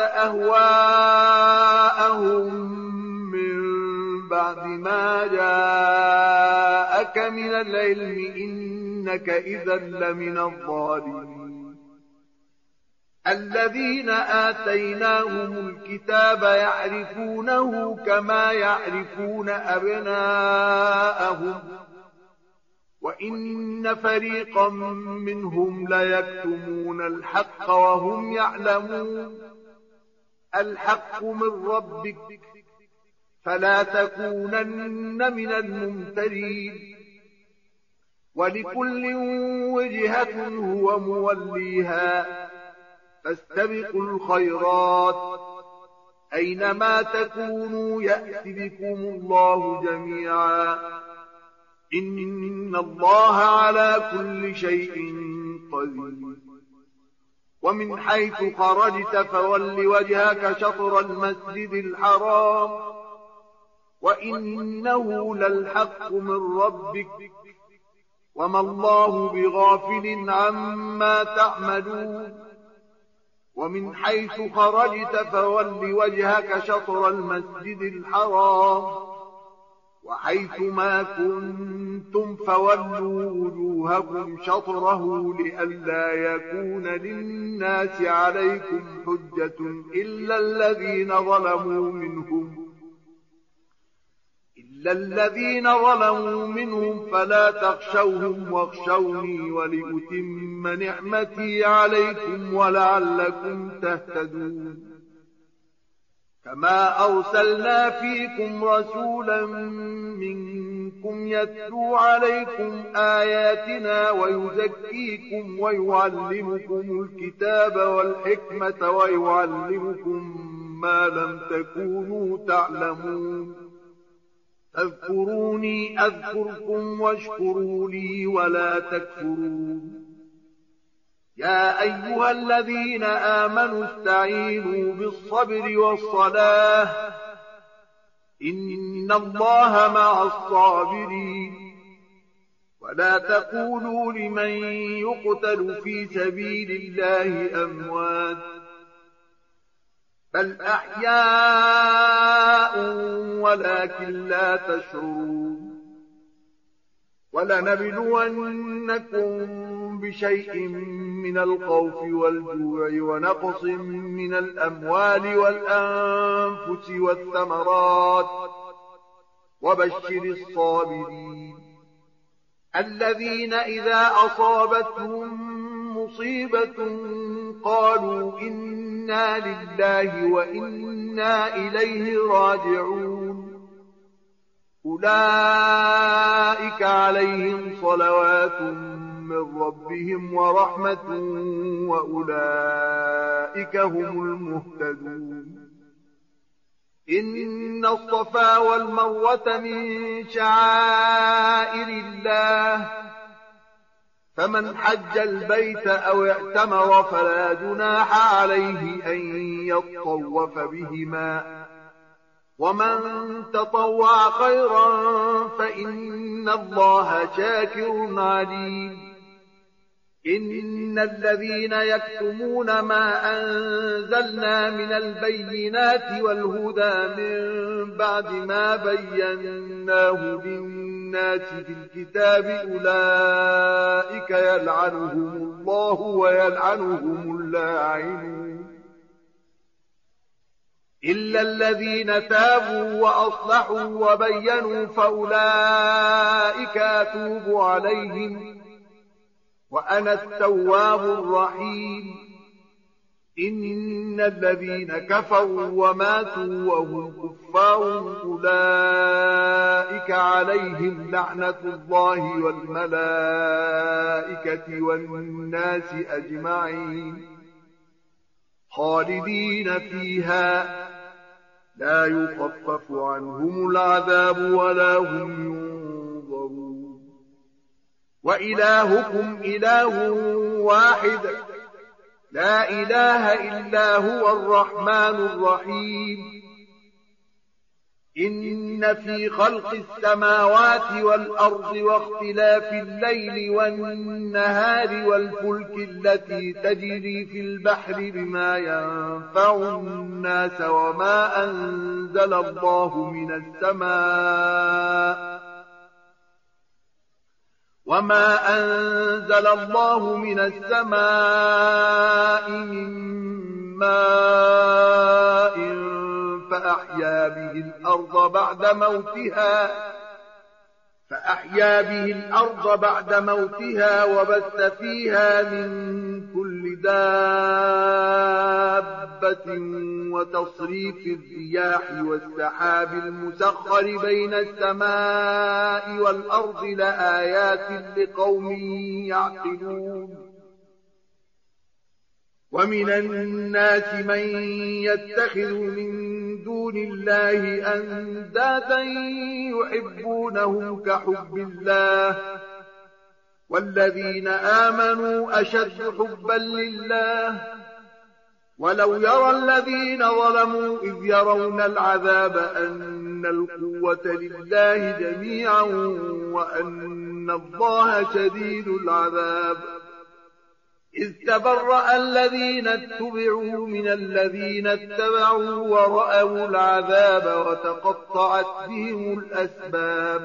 أهواءهم من بعد ما جاءك من العلم إنك إذا لمن الظالمين. الذين آتيناهم الكتاب يعرفونه كما يعرفون أبناءهم، وإن فريقا منهم ليكتمون الحق وهم يعلمون. الحق من ربك، فلا تكونن من الممترين. ولكل وجهة هو موليها، فاستبقوا الخيرات، أينما تكونوا يأت بكم الله جميعا، إن الله على كل شيء قدير. ومن حيث خرجت فول وجهك شطر المسجد الحرام، وإنه للحق من ربك، وما الله بغافل عما تعملون. ومن حيث خرجت فول وجهك شطر المسجد الحرام، وحيث ما كنتم فولوا وجوهكم شطره لئلا يكون للناس عليكم حجة إلا الذين ظلموا منهم فلا تخشوهم واخشوني ولأتم نعمتي عليكم ولعلكم تهتدون. كما أرسلنا فيكم رسولا منكم منكم يتلو عليكم آياتنا ويزكيكم ويعلمكم الكتاب والحكمة ويعلمكم ما لم تكونوا تعلمون اذكروني أذكركم واشكروا لي ولا تكفرون يا أيها الذين آمنوا استعينوا بالصبر والصلاة إن الله مع الصابرين ولا تقولوا لمن يقتل في سبيل الله أموات بل أحياء ولكن لا تشعرون ولنبلونكم بشيء من الخوف والجوع ونقص من الأموال والأنفس والثمرات وبشر الصابرين الذين إذا أصابتهم مصيبة قالوا إنا لله وإنا إليه راجعون أولئك عليهم صلوات من ربهم ورحمة وأولئك هم المهتدون إن الصفا والمروة من شعائر الله فمن حج البيت أو اعتمر فلا جناح عليه أن يطوف بهما ومن تطوع خيرا فإن الله شاكر عليم إن الذين يكتمون ما أنزلنا من البينات والهدى من بعد ما بيناه للناس في الكتاب أولئك يلعنهم الله ويلعنهم اللاعنون إلا الذين تابوا وأصلحوا وبينوا فأولئك أتوب عليهم وأنا التواب الرحيم إن الذين كفروا وماتوا وهم كفار أولئك عليهم لعنة الله والملائكة والناس أجمعين خالدين فيها لا يخفف عنهم العذاب ولا هم ينظرون وإلهكم إله واحد لا إله إلا هو الرحمن الرحيم إن في خلق السماوات والأرض واختلاف الليل والنهار والفلك التي تجري في البحر بما ينفع الناس وما أنزل الله من السماء من ماء فأحيا به الأرض بعد موتها وبث فيها من كل دابة وتصريف الرياح والسحاب المسخر بين السماء والأرض لآيات لقوم يعقلون ومن الناس من يتخذ من دون الله أندادا يحبونهم كحب الله والذين آمنوا أشد حبا لله ولو يرى الذين ظلموا إذ يرون العذاب أن القوة لله جميعا وأن الله شديد العذاب إذ تبرأ الذين اتبعوا من الذين اتبعوا ورأوا العذاب وتقطعت بهم الأسباب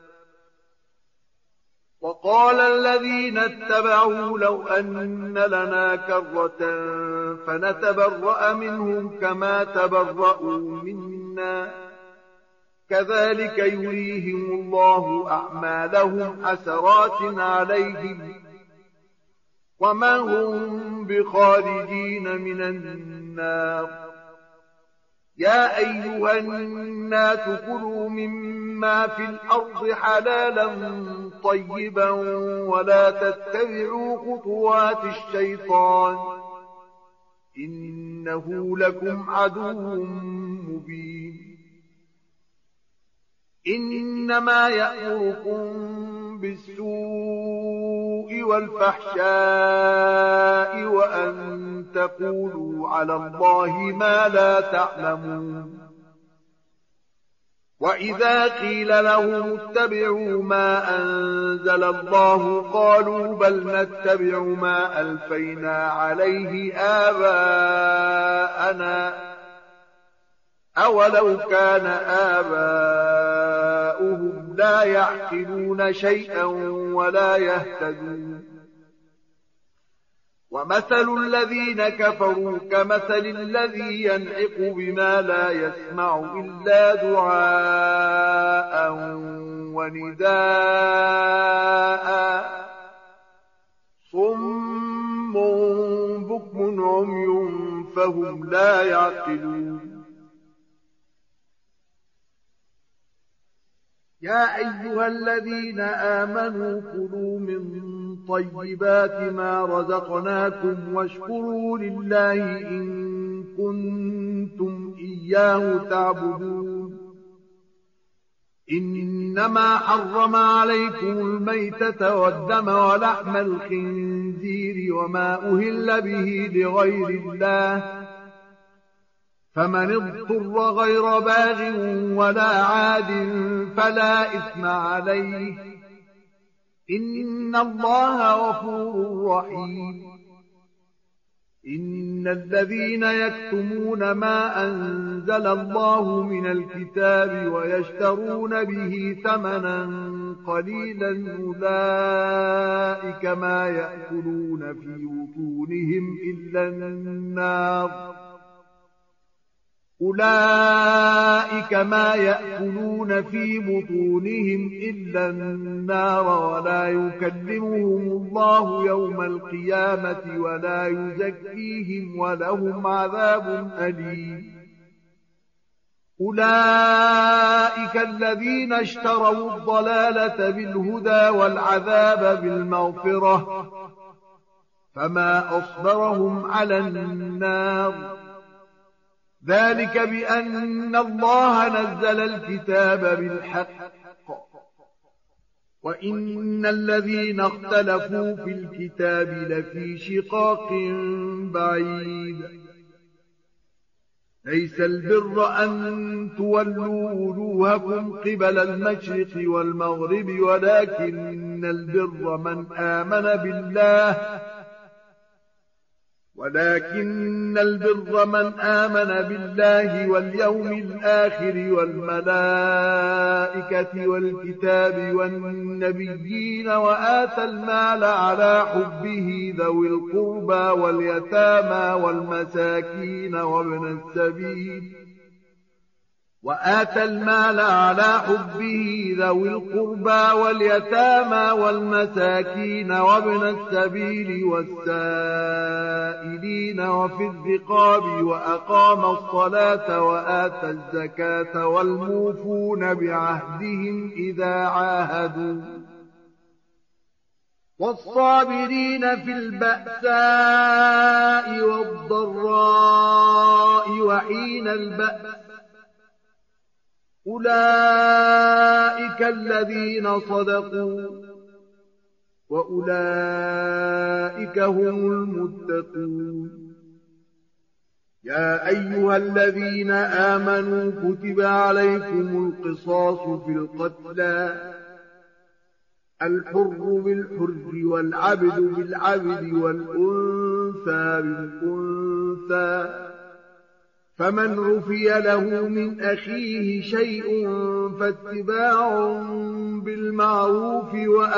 وقال الذين اتبعوا لو أن لنا كرة فنتبرأ منهم كما تبرأوا منا كذلك يريهم الله أعمالهم حسرات عليهم وما هم بخارجين من النار يا أيها الناس كلوا مما ما في الأرض حلالا طيبا ولا تتبعوا خطوات الشيطان إنه لكم عدو مبين إنما يأمركم بالسوء والفحشاء وأن تقولوا على الله ما لا تعلمون وإذا قيل لهم اتبعوا ما أنزل الله قالوا بل نتبع ما ألفينا عليه آباءنا أولو كان آباؤهم لا يعقلون شيئا ولا يهتدون ومثل الذين كفروا كمثل الذي ينعق بما لا يسمع إلا دعاء ونداء صم بكم عمي فهم لا يعقلون يا أيها الذين آمنوا كلوا من طيبات ما رزقناكم واشكروا لله إن كنتم إياه تعبدون إنما حرم عليكم الميتة والدم ولحم الخنزير وما أهل به لغير الله فمن اضطر غير باغ ولا عاد فلا إثم عليه إن الله غفور رحيم إن الذين يكتمون ما أنزل الله من الكتاب ويشترون به ثمنا قليلا أولئك ما يأكلون في بطونهم إلا النار أولئك ما يأكلون في بطونهم إلا النار ولا يكلمهم الله يوم القيامة ولا يزكيهم ولهم عذاب أليم أولئك الذين اشتروا الضلالة بالهدى والعذاب بالمغفرة فما أصبرهم على النار ذلك بأن الله نزل الكتاب بالحق وإن الذين اختلفوا في الكتاب لفي شقاق بعيد ليس البر أن تولوا وجوهكم قبل المشرق والمغرب ولكن البر من آمن بالله واليوم الآخر والملائكة والكتاب والنبيين وآتى المال على حبه ذوي القربى واليتامى والمساكين وابن السبيل والسائلين وفي الرقاب وأقام الصلاة وآتى الزكاة والموفون بعهدهم إذا عاهدوا والصابرين في البأساء والضراء وحين البأس أولئك الذين صدقوا وأولئك هم المتقون يا أيها الذين آمنوا كتب عليكم القصاص في القتلى الحر بالحر والعبد بالعبد والأنثى بالأنثى فمن عفي له من أخيه شيء فاتباع بالمعروف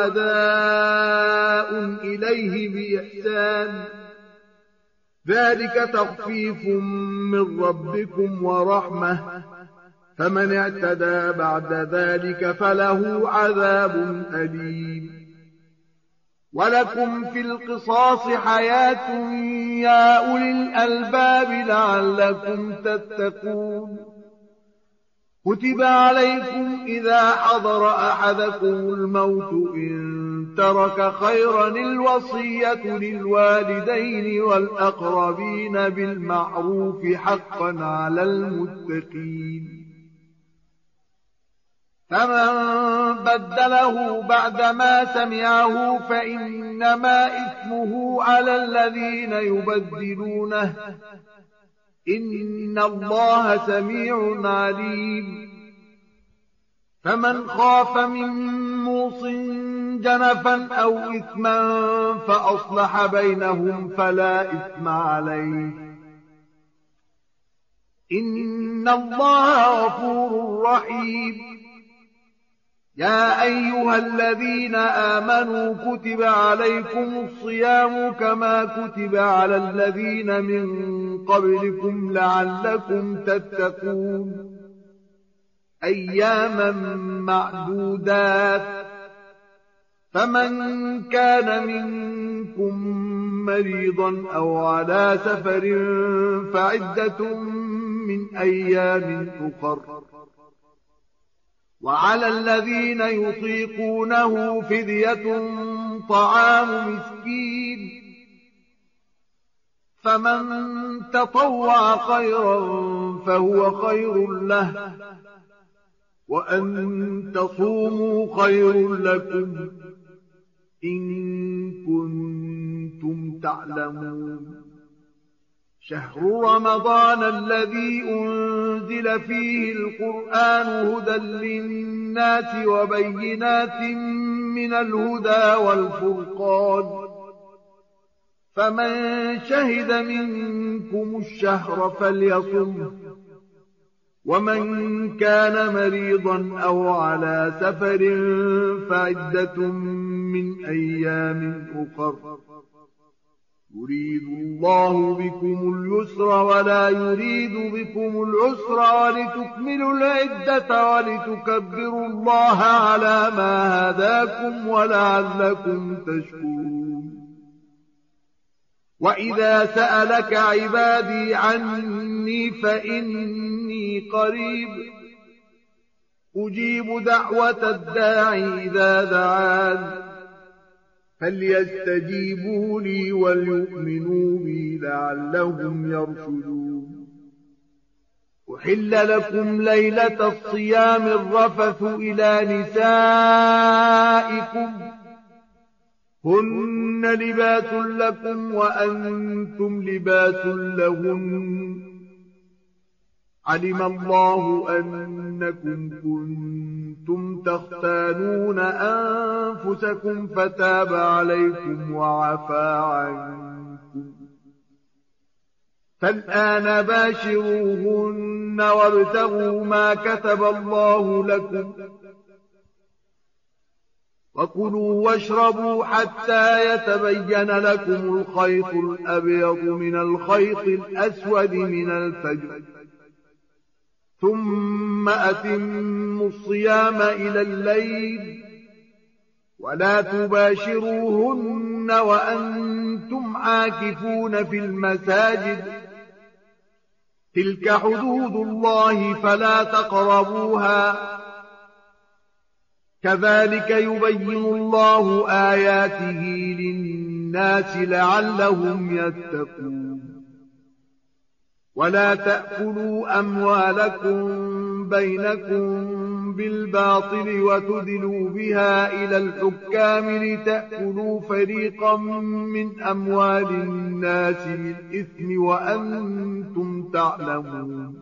وأداء إليه بإحسان ذلك تخفيف من ربكم ورحمة فمن اعتدى بعد ذلك فله عذاب أليم ولكم في القصاص حياة يا أولي الألباب لعلكم تتقون كتب عليكم إذا حضر أحدكم الموت إن ترك خيرا الوصية للوالدين والأقربين بالمعروف حقا على المتقين. فمن بدله بعدما سمعه فإنما إثمه على الذين يبدلونه إن الله سميع عليم. فمن خاف من موص جنفا أو إثما فأصلح بينهم فلا إثم عليه إن الله غفور رحيم. يا أيها الذين آمنوا كتب عليكم الصيام كما كتب على الذين من قبلكم لعلكم تتقون أياما معدودات. فمن كان منكم مريضا أو على سفر فعدة من أيام أخر. وعلى الذين يطيقونه فدية طعام مسكين فمن تطوع خيرا فهو خير له وأن تصوموا خير لكم إن كنتم تعلمون. شهر رمضان الذي أنزل فيه القرآن هدى للناس وبينات من الهدى والفرقان فمن شهد منكم الشهر فليصمه ومن كان مريضا أو على سفر فعدة من أيام أخر. يريد الله بكم اليسر ولا يريد بكم العسر ولتكملوا العدة ولتكبروا الله على ما هداكم ولعلكم تشكرون. وإذا سألك عبادي عني فإني قريب أجيب دعوة الداعي إذا دعان فليستجيبوا لي وليؤمنوا بي لعلهم يرشدون. أحل لكم ليلة الصيام الرفث إلى نسائكم هن لباس لكم وأنتم لباس لهن علم الله أنكم كنتم تختانون أنفسكم فتاب عليكم وعفى عنكم فالآن باشروهن وابتغوا ما كتب الله لكم وكلوا واشربوا حتى يتبين لكم الخيط الأبيض من الخيط الأسود من الفجر ثم أتموا الصيام إلى الليل ولا تباشروهن وأنتم عاكفون في المساجد تلك حدود الله فلا تقربوها كذلك يبين الله آياته للناس لعلهم يتقون. ولا تأكلوا أموالكم بينكم بالباطل وتدلوا بها إلى الحكام لتأكلوا فريقا من أموال الناس بالإثم وأنتم تعلمون.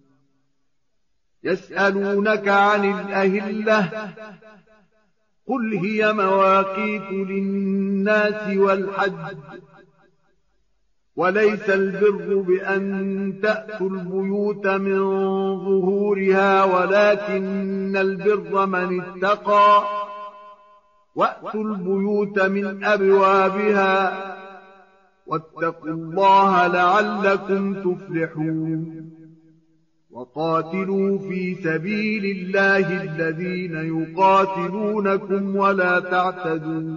يسألونك عن الأهلة قل هي مواقيت للناس والحج وليس البر بأن تأتوا البيوت من ظهورها ولكن البر من اتقى وأتوا البيوت من أبوابها واتقوا الله لعلكم تفلحون. وقاتلوا في سبيل الله الذين يقاتلونكم ولا تعتدوا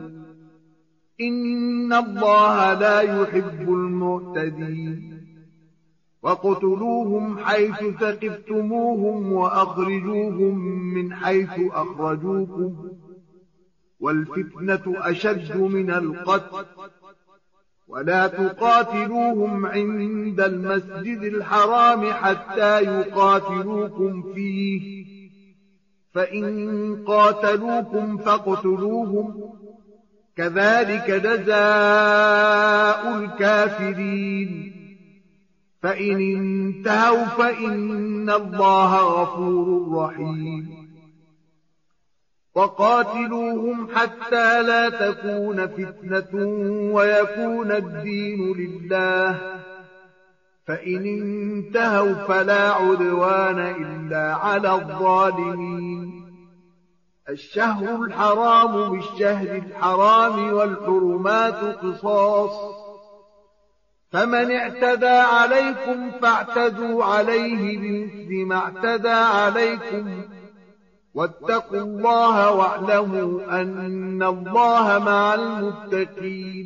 إن الله لا يحب المعتدين. وَاقْتُلُوهُمْ حَيْثُ ثَقِفْتُمُوهُمْ وَأَخْرِجُوهُمْ مِنْ حَيْثُ أَخْرَجُوكُمْ وَالْفِتْنَةُ أَشَدُّ مِنَ الْقَتْلِ وَلَا تُقَاتِلُوهُمْ عِندَ الْمَسْجِدِ الْحَرَامِ حَتَّى يُقَاتِلُوكُمْ فِيهِ فَإِن قَاتَلُوكُمْ فَاقْتُلُوهُمْ كَذَلِكَ جَزَاءُ الْكَافِرِينَ فَإِنِ انتهوا فَإِنَّ اللَّهَ غَفُورٌ رَّحِيمٌ وَقَاتِلُوهُمْ حَتَّى لَا تَكُونَ فِتْنَةٌ وَيَكُونَ الدِّينُ لِلَّهِ فَإِنِ انتهوا فَلَا عُدْوَانَ إِلَّا عَلَى الظَّالِمِينَ الشهر الحرام بالشهر الحرام والحرمات قصاص فمن اعتدى عليكم فاعتدوا عليه بمثل ما اعتدى عليكم واتقوا الله واعلموا أن الله مع المتقين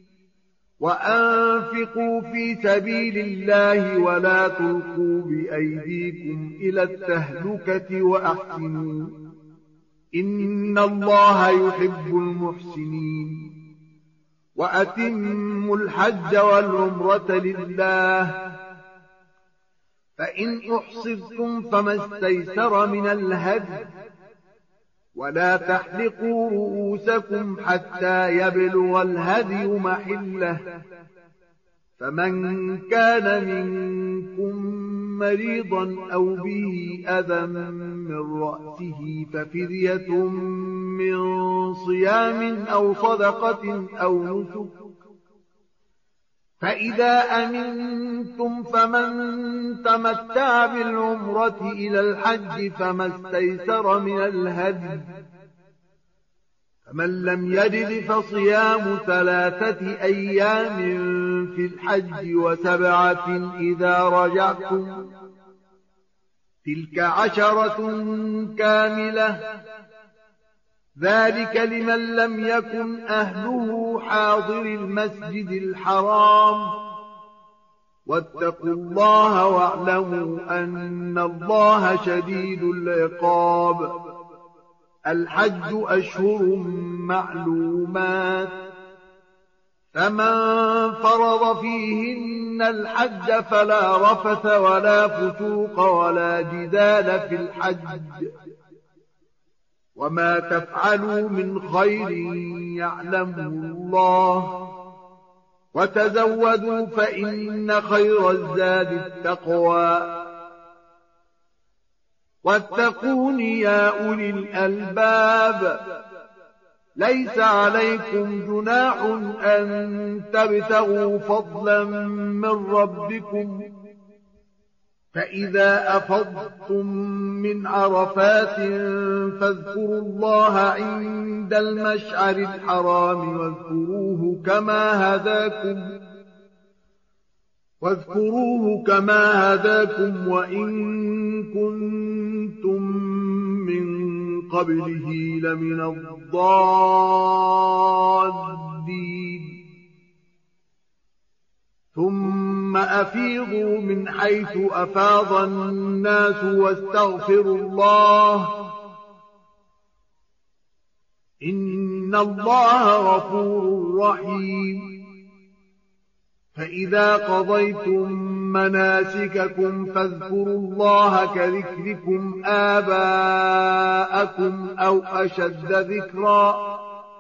وأنفقوا في سبيل الله ولا تلقوا بأيديكم إلى التهلكة وأحسنوا إن الله يحب المحسنين وأتموا الحج والعمرة لله فإن أحصرتم فما استيسر من الهدي ولا تحلقوا رؤوسكم حتى يبلغ الهدي محله فمن كان منكم مريضا أو به أذى من رأسه ففدية من صيام أو صدقة أو نسك فإذا أمنتم فمن تمتع بالعمرة إلى الحج فما استيسر من الهدي فمن لم يجد فصيام 3 أيام في الحج و7 إذا رجعتم تلك 10 كاملة ذلك لمن لم يكن أهله حاضر المسجد الحرام واتقوا الله واعلموا أن الله شديد العقاب الحج أشهر معلومات فمن فرض فيهن الحج فلا رفث ولا فسوق ولا جدال في الحج وما تفعلوا من خير يعلمه الله وتزودوا فإن خير الزاد التقوى واتقون يا أولي الألباب ليس عليكم جناح أن تبتغوا فضلا من ربكم فإذا أفضتم من عرفات فاذكروا الله عند المشعر الحرام واذكروه كما هداكم وإن كنتم من قبله لمن الضالين ثم أفيضوا من حيث أفاض الناس واستغفروا الله إن الله غفور رحيم فإذا قضيتم مناسككم فاذكروا الله كذكركم آباءكم أو أشد ذكرا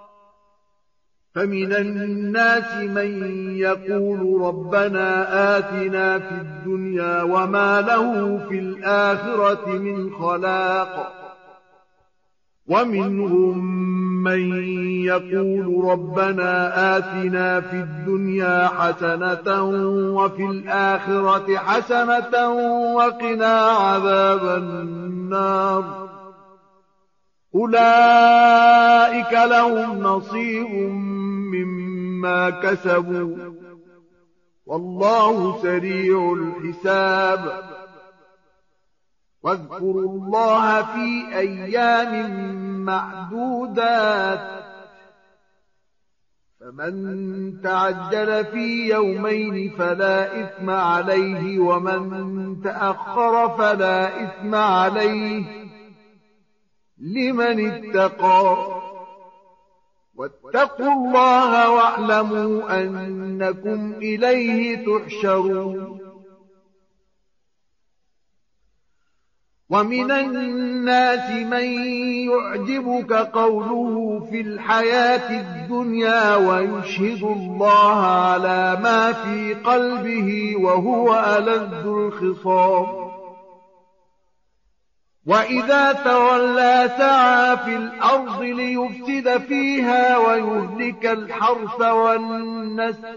فمن الناس من يقول ربنا آتنا في الدنيا وما له في الآخرة من خلاق ومنهم من يقول ربنا آتنا في الدنيا حسنة وفي الآخرة حسنة وقنا عذاب النار أولئك لهم نصيب مما كسبوا والله سريع الحساب واذكروا الله في أيام معدودات فمن تعجل في يومين فلا إثم عليه ومن تأخر فلا إثم عليه لمن اتقى واتقوا الله واعلموا أنكم إليه تحشرون ومن الناس من يعجبك قوله في الحياة الدنيا ويشهد الله على ما في قلبه وهو ألذ الخصام وإذا تولى سعى في الأرض ليفسد فيها ويهلك الحرث والنسل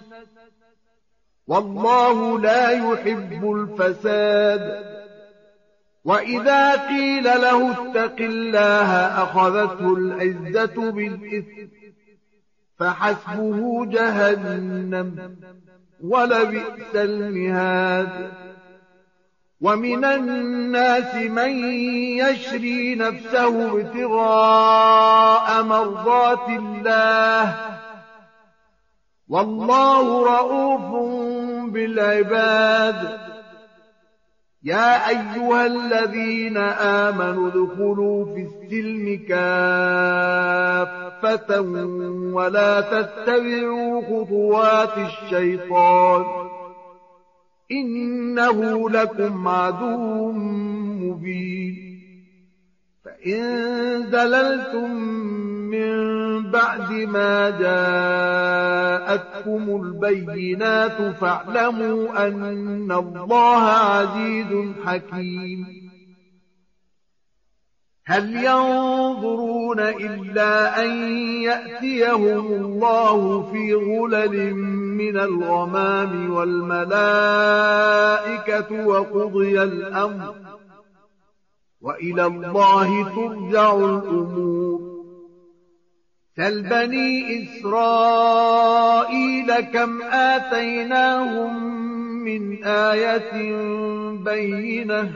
والله لا يحب الفساد وإذا قيل له اتق الله أخذته العزة بالإثم فحسبه جهنم ولبئس المهاد ومن الناس من يشري نفسه ابتغاء مرضات الله والله رؤوف بالعباد يا أيها الذين آمنوا ادخلوا في السلم كافة ولا تتبعوا خطوات الشيطان إنه لكم عدو مبين فإن زللتم من بعد ما جاءتكم البينات فاعلموا أن الله عزيز حكيم هل ينظرون إلا أن يأتيهم الله في غلل من الغمام والملائكة وقضي الأمر وإلى الله ترجع الأمور سل بني إسرائيل كم آتيناهم من آية بينة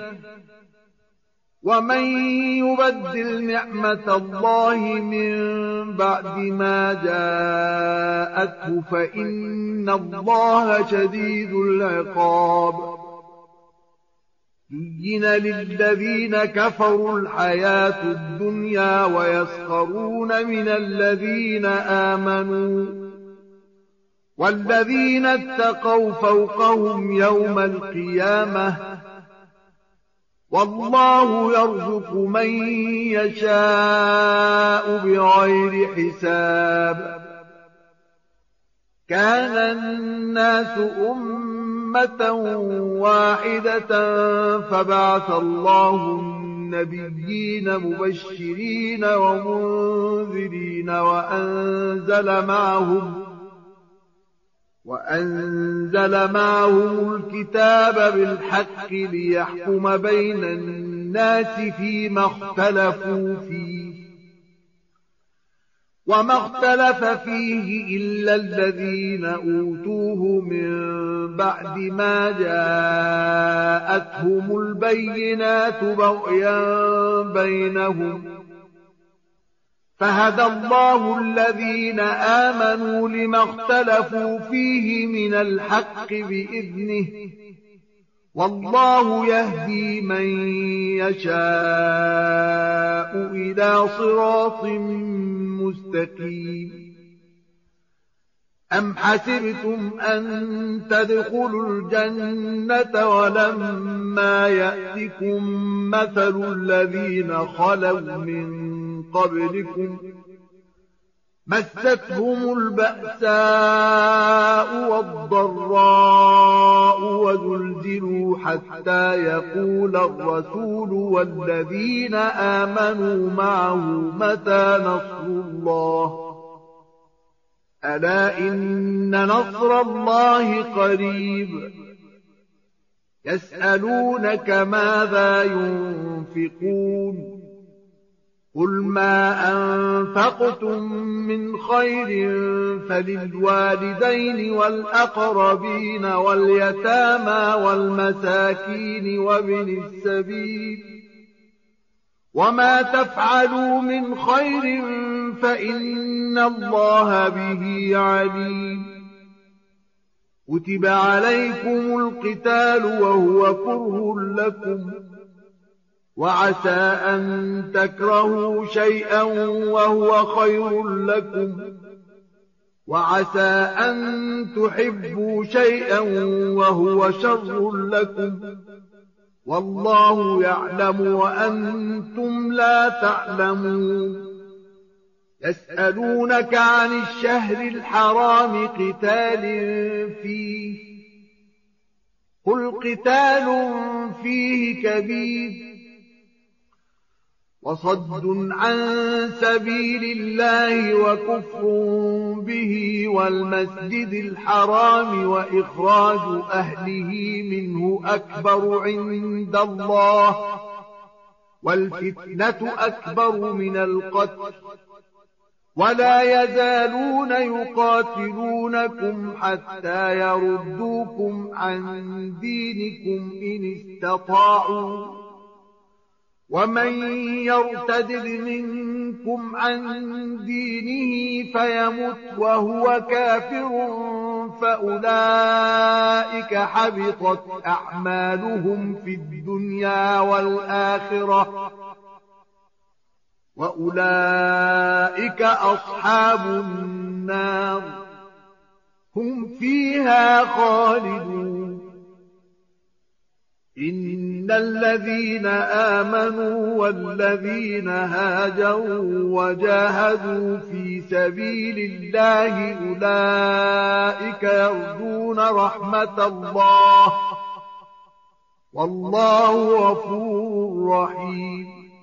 ومن يبدل نعمة الله من بعد ما جاءته فإن الله شديد العقاب زين للذين كفروا الحياة الدنيا ويسخرون من الذين آمنوا والذين اتقوا فوقهم يوم القيامة والله يرزق من يشاء بغير حساب كان الناس أمة واحدة فبعث الله النبيين مبشرين ومنذرين وأنزل معهم الكتاب بالحق ليحكم بين الناس فيما اختلفوا فيه وما اختلف فيه إلا الذين أوتوه من بعد ما جاءتهم البينات بغيا بينهم فهدى الله الذين آمنوا لما اختلفوا فيه من الحق بإذنه والله يهدي من يشاء إلى صراط مستقيم أم حسبتم أن تدخلوا الجنة ولما يأتكم مثل الذين خلوا من قبلكم مستهم البأساء والضراء وزلزلوا حتى يقول الرسول والذين آمنوا معه متى نصر الله ألا إن نصر الله قريب يسألونك ماذا ينفقون قل ما أنفقتم من خير فللوالدين والأقربين واليتامى والمساكين وابن السبيل وما تفعلوا من خير فإن الله به عليم. كتب عليكم القتال وهو كره لكم، وعسى أن تكرهوا شيئا وهو خير لكم، وعسى أن تحبوا شيئا وهو شر لكم، والله يعلم وأنتم لا تعلمون. يسألونك عن الشهر الحرام قتال فيه، قل قتال فيه كبير، وصد عن سبيل الله وكفر به والمسجد الحرام وإخراج أهله منه أكبر عند الله، والفتنة أكبر من القتل، ولا يزالون يقاتلونكم حتى يردوكم عن دينكم إن استطاعوا، ومن يرتد منكم عن دينه فيمت وهو كافر فأولئك حبطت أعمالهم في الدنيا والآخرة، وأولئك أصحاب النار هم فيها خالدون. إن الذين آمنوا والذين هاجروا وجاهدوا في سبيل الله أولئك يرجون رحمة الله، والله غفور رحيم.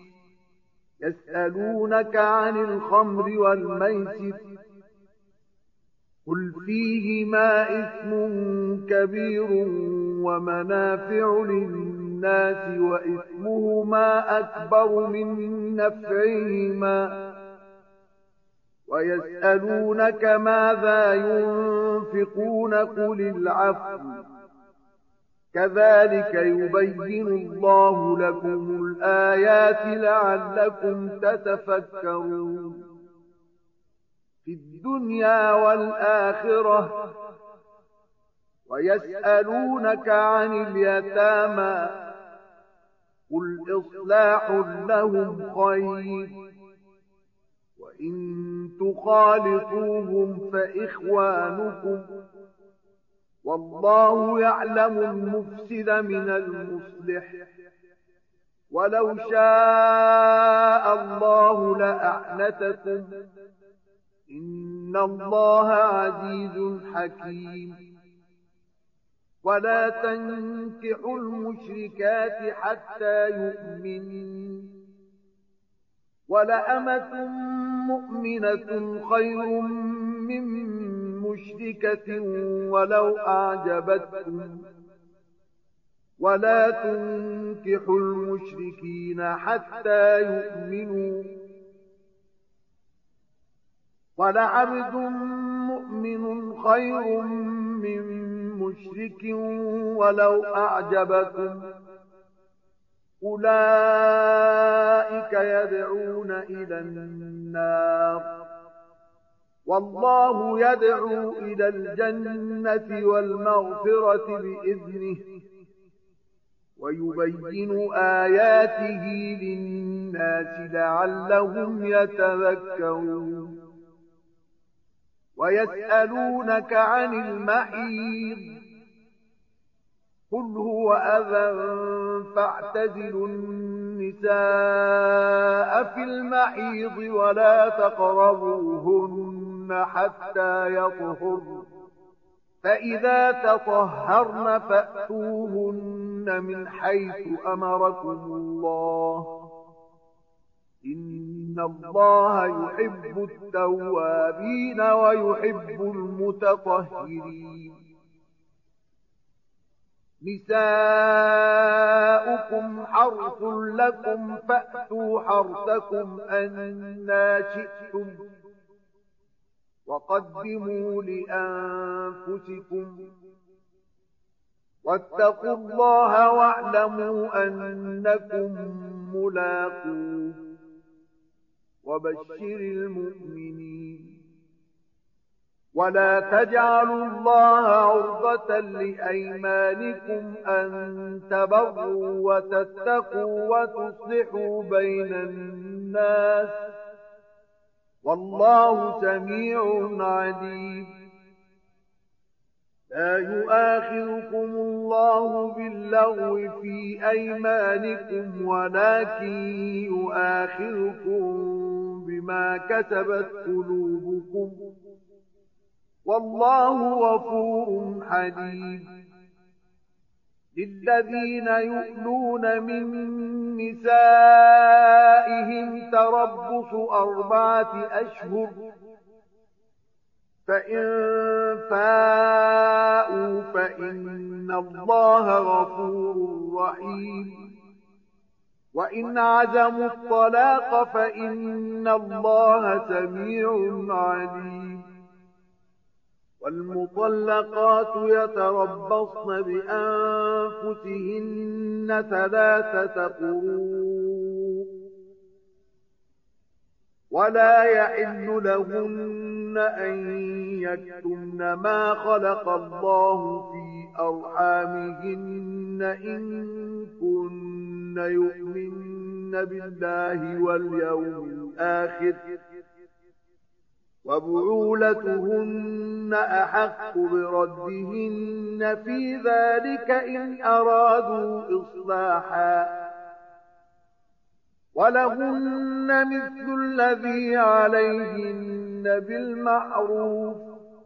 يسألونك عن الخمر والميسر، قل فيهما إثم كبير ومنافع للناس وإثمهما أكبر من نفعهما، ويسألونك ماذا ينفقون قل العفو، كذلك يبين الله لكم الآيات لعلكم تتفكرون. في الدنيا والآخرة ويسألونك عن اليتامى، قل إصلاح لهم خير، وإن تخالطوهم فإخوانكم، والله يعلم المفسد من المصلح، ولو شاء الله لأعنتكم، إن الله عزيز حكيم. ولا تنكحوا المشركات حتى يؤمنوا، ولأمة مؤمنة خير من مشركة ولو أعجبتكم، ولا تنكحوا المشركين حتى يؤمنوا، ولعبد مؤمن خير من مشرك ولو أعجبكم، أولئك يدعون إلى النار، والله يدعو إلى الجنة والمغفرة بإذنه، ويبين آياته للناس لعلهم يتذكرون. ويسألونك عن المحيض، قل هو أذى فاعتزلوا النساء في المحيض ولا تقربوهن حتى يطهرن، فإذا تطهرن فأتوهن من حيث أمركم الله، إن الله يحب التوابين ويحب المتطهرين. نساؤكم حرث لكم فأتوا حرثكم أنى شئتم، وقدموا لأنفسكم، واتقوا الله واعلموا أنكم ملاقوه وبشر المؤمنين. ولا تجعلوا الله عرضة لأيمانكم أن تبروا وتتقوا وتصلحوا بين الناس والله سميع عليم. لا يؤاخذكم الله باللغو في أيمانكم ولكن يؤاخذكم بما كسبت قلوبكم والله غفور حليم. للذين يؤلون من نسائهم تربص 4 أشهر فإن فاءوا فإن الله غفور رحيم. وإن عزموا الطلاق فإن الله سميع عليم. والمطلقات يتربصن بأنفسهن 3 قروء ولا يحل لهن أن يكتمن ما خلق الله في أرحامهن إن كن يؤمن بالله واليوم الآخر وبعولتهن أحق بردهن في ذلك إن أرادوا إصلاحا ولهن مثل الذي عليهن بالمعروف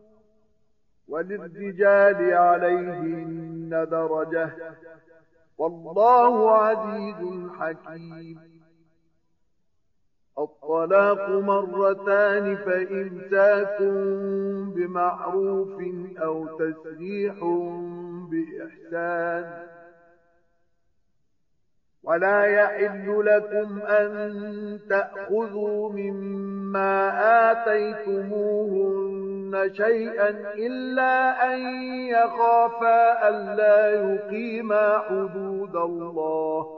وللرجال عليهن درجة والله عزيز حكيم. الطلاق 2 فإمساك بمعروف أو تسريح بإحسان. ولا يحل لكم أن تأخذوا مما آتيتموهن شيئا إلا أن يخافا ألا يقيما حدود الله.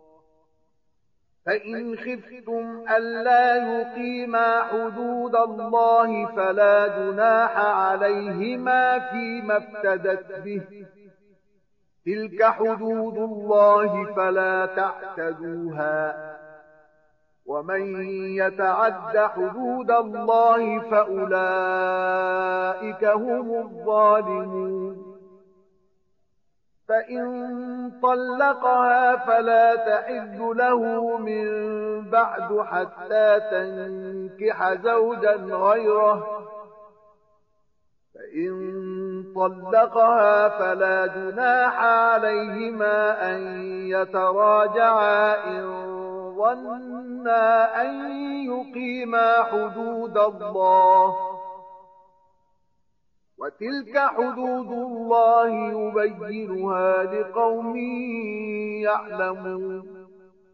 فإن خفتم ألا يقيما حدود الله فلا جناح عليهما فيما افتدت به. تلك حدود الله فلا تعتدوها ومن يتعد حدود الله فأولئك هم الظالمون. فإن طلقها فلا تحل له من بعد حتى تنكح زوجا غيره. فإن طلقها فلا جناح عليهما أن يتراجعا إن ظنا أن يقيما حدود الله. وتلك حدود الله يبينها لقوم يعلمون.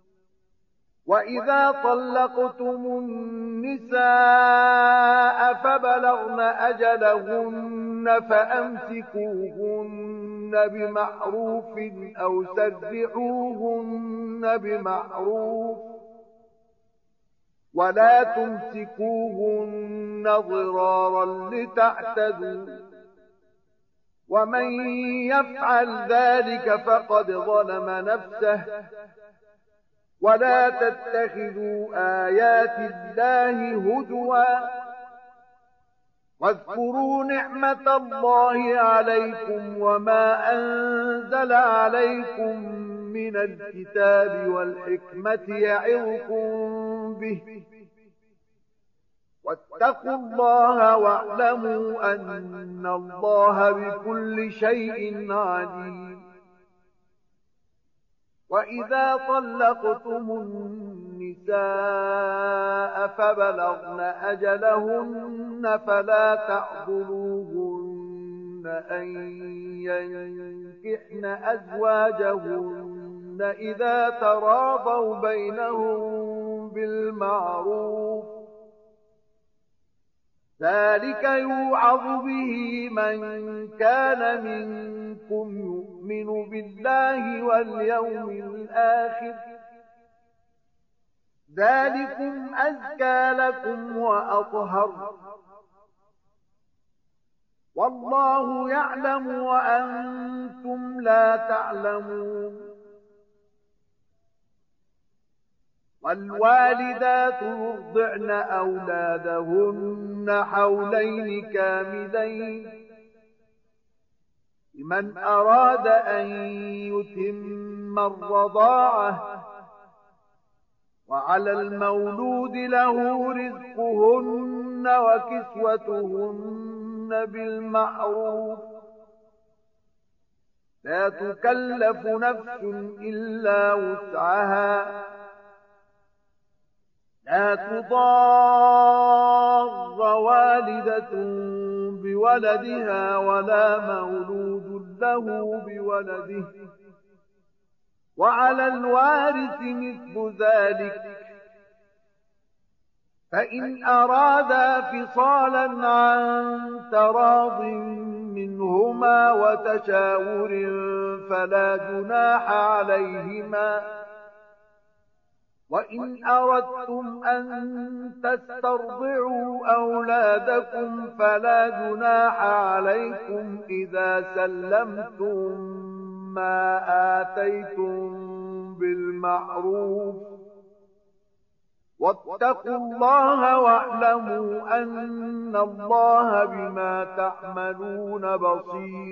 وإذا طلقتم النساء فبلغن أجلهن فأمسكوهن بمعروف أو سرحوهن بمعروف ولا تمسكوهن ضرارا لتعتدوا ومن يفعل ذلك فقد ظلم نفسه. ولا تتخذوا آيات الله هزوا واذكروا نعمة الله عليكم وما أنزل عليكم من الكتاب والحكمة يعظكم به واتقوا الله واعلموا أن الله بكل شيء عليم. وإذا طلقتم النساء فبلغن أجلهن فلا تعضلوهن أن ينكحن أزواجهن إذا تراضوا بينهم بالمعروف. ذلك يوعظ به من كان منكم يؤمن بالله واليوم الآخر ذلكم أزكى لكم وأطهر، والله يعلم وأنتم لا تعلمون. والوالدات يرضعن أولادهن حولين كاملين لمن أراد أن يتم الرضاعة، وعلى المولود له رزقهن وكسوتهن بالمعروف، لا تكلف نفس إلا وسعها، لا تضار والدة بولدها ولا مولود له بولده، وعلى الوارث مثل ذلك، فإن أرادا فصالا عن تراض منهما وتشاور فلا جناح عليهما. وإن أردتم أن تسترضعوا أولادكم فلا جناح عليكم إذا سلمتم ما آتيتم بالمعروف، واتقوا الله واعلموا أن الله بما تعملون بصير.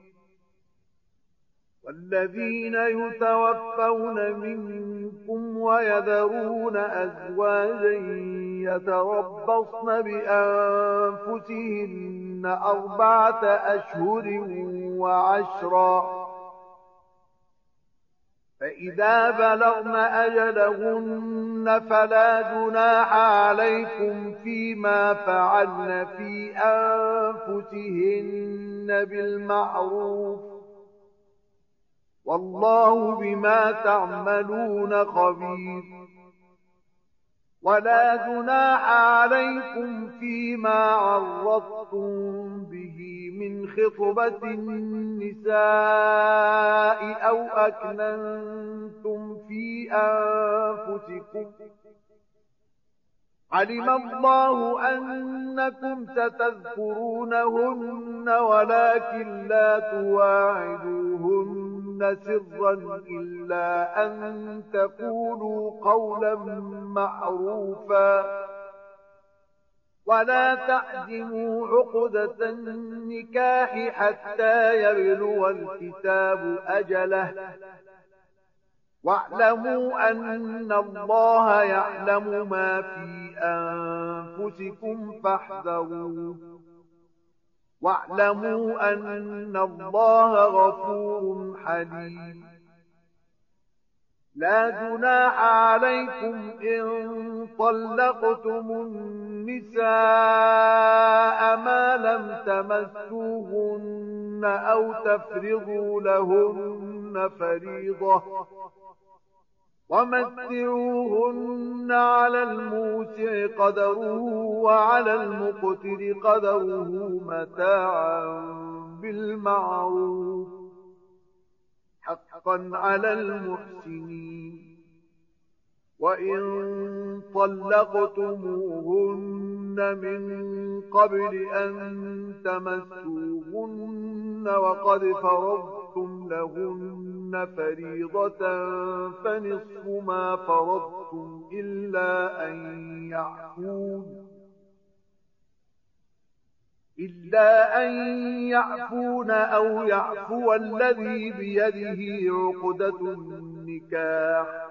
والذين يتوفون منكم ويذرون أزواجا يتربصن بأنفسهن 4 أشهر وعشرا، فإذا بلغن أجلهن فلا جناح عليكم فيما فعلن في أنفسهن بالمعروف، والله بما تعملون خبير. ولا جناح عليكم فيما عرضتم به من خطبة النساء أو أكننتم في أنفسكم، علم الله أنكم ستذكرونهن ولكن لا تواعدوهن سرا إلا أن تقولوا قولا معروفا، ولا تعزموا عقدة النكاح حتى يبلغ الكتاب أجله، واعلموا أن الله يعلم ما في أنفسكم فاحذروه، واعلموا أن الله غفور حليم. لا جناح عليكم إن طلقتم النساء ما لم تمسوهن أو تفرضوا لهن فريضة، ومتعوهن على الموسع قدره وعلى المقتر قدره متاعا بالمعروف، حقا على المحسنين. وإن طلقتموهن من قبل أن تمسوهن وقد فرضتم لهن فريضة فنصف ما فرضتم إلا أن يعفون أو يعفو الذي بيده عقدة النكاح،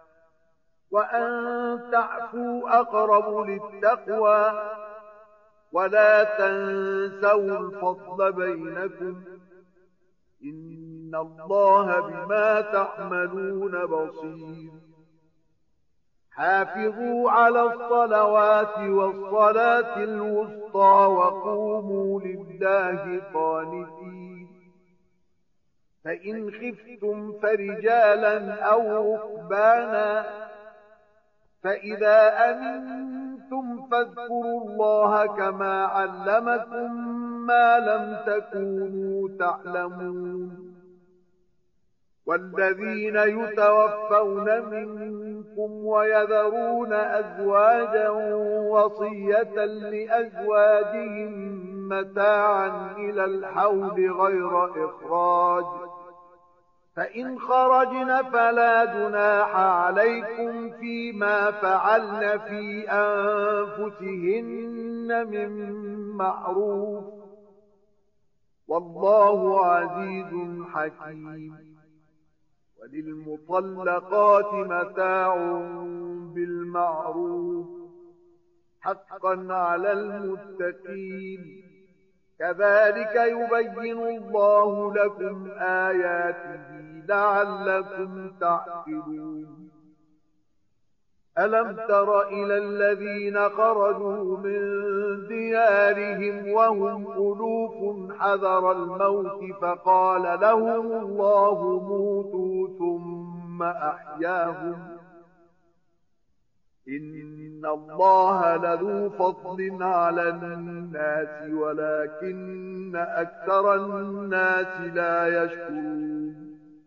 وأن تعفوا أقرب للتقوى، ولا تنسوا الفضل بينكم، إن الله بما تعملون بصير. حافظوا على الصلوات والصلاة الوسطى وقوموا لله قانتين. فإن خفتم فرجالا أو ركبانا، فإذا أمنتم فاذكروا الله كما علمكم ما لم تكونوا تعلمون. والذين يتوفون منكم ويذرون أزواجا وصية لأزواجهم متاعا إلى الحول غير إخراج، فإن خرجن فلا جناح عليكم فيما فعلن في أنفسهن من معروف، والله عزيز حكيم. وللمطلقات متاع بالمعروف حقا على المتقين، كذلك يبين الله لكم آياته لعلكم تعقلون. ألم تر إلى الذين خرجوا من ديارهم وهم ألوف حذر الموت فقال لهم الله موتوا ثم أحياهم، إن الله لذو فضل على الناس ولكن أكثر الناس لا يشكرون.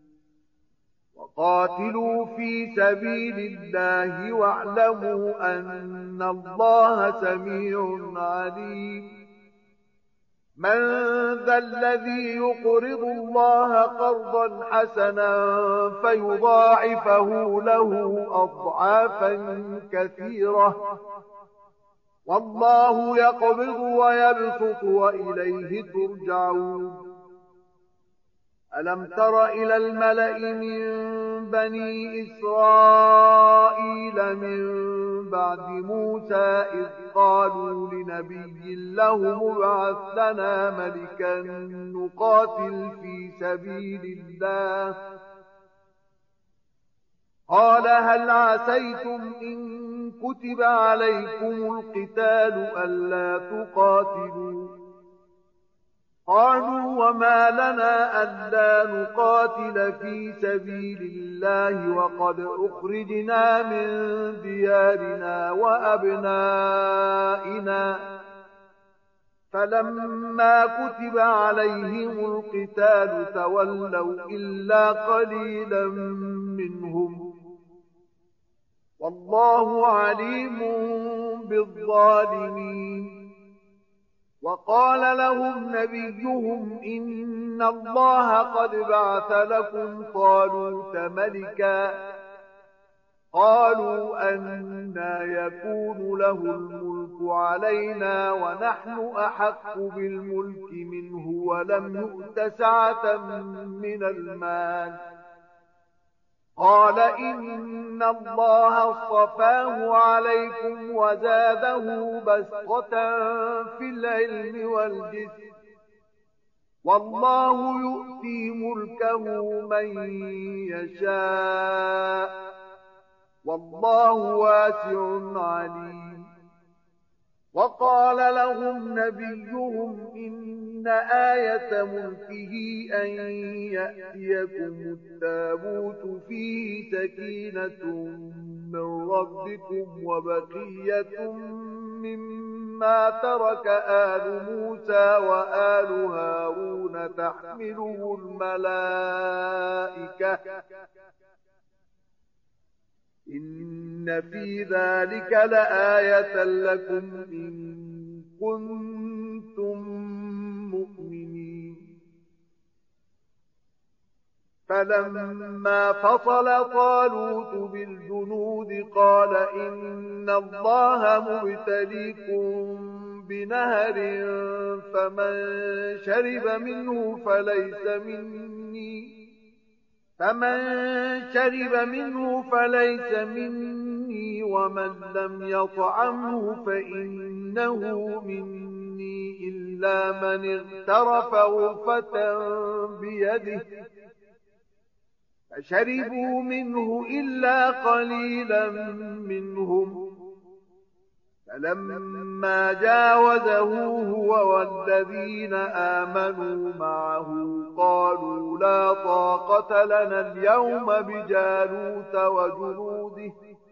وقاتلوا في سبيل الله واعلموا أن الله سميع عليم. من ذا الذي يقرض الله قرضا حسنا فيضاعفه له أضعافا كثيرة، والله يقبض ويبسط وإليه ترجعون. ألم تر إلى الملأ من بني إسرائيل من بعد موسى إذ قالوا لنبي له ابعث لنا ملكا نقاتل في سبيل الله، قال هل عسيتم إن كتب عليكم القتال ألا تقاتلوا؟ قالوا وما لنا ألا نقاتل في سبيل الله وقد أخرجنا من ديارنا وأبنائنا، فلما كتب عليهم القتال تولوا إلا قليلا منهم، والله عليم بالظالمين. وقال لهم نبيهم إن الله قد بعث لكم طالوت ملكا، قالوا أنى يكون له الملك علينا ونحن أحق بالملك منه ولم يؤت سعة من المال، قال إن الله اصطفاه عليكم وزاده بسطة في العلم والجسم، والله يؤتي ملكه من يشاء، والله واسع عليم. وقال لهم نبيهم إن آية ملكه أن يأتيكم التابوت فيه سكينة من ربكم وبقية مما ترك آل موسى وآل هارون تحمله الملائكة، إن في ذلك لآية لكم إن كنتم مؤمنين. فلما فصل طالوت بالجنود قال إن الله مبتليكم بنهر فمن شرب منه فليس مني ومن لم يطعمه فإنه مني إلا من اغترف غرفة بيده، فشربوا منه إلا قليلا منهم. فلما جاوزه هو والذين آمنوا معه قالوا لا طاقة لنا اليوم بجالوت وجنوده،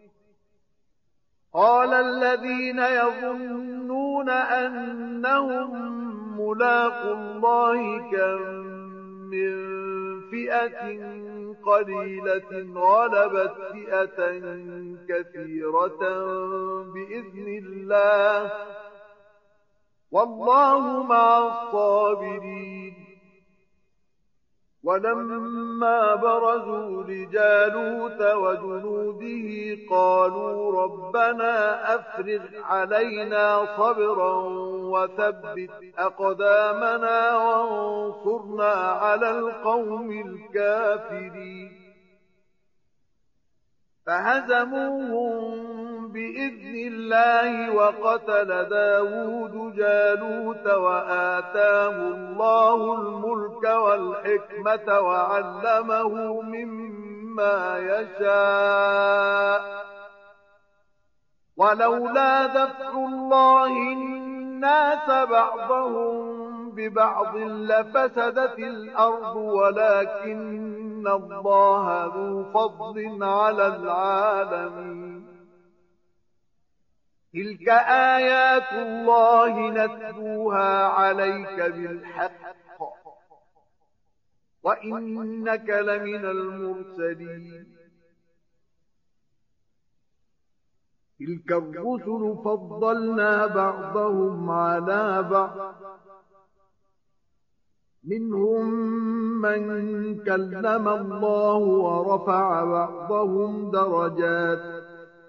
قال الذين يظنون أنهم ملاقو الله كم من فئة قليلة غلبت فئة كثيرة بإذن الله والله مع الصابرين. ولما برزوا لجالوت وجنوده قالوا ربنا أفرغ علينا صبرا وثبت أقدامنا وانصرنا على القوم الكافرين. فهزموهم بإذن الله وقتل داود جالوت وآتاه الله الملك والحكمة وعلمه مما يشاء ولولا دفع الله الناس بعضهم ببعض لفسدت الأرض ولكن الله ذو فضل على العالمين. تلك آيات الله نتلوها عليك بالحق وإنك لمن المرسلين. تلك الرسل فضلنا بعضهم على بعض منهم من كلم الله ورفع بعضهم درجات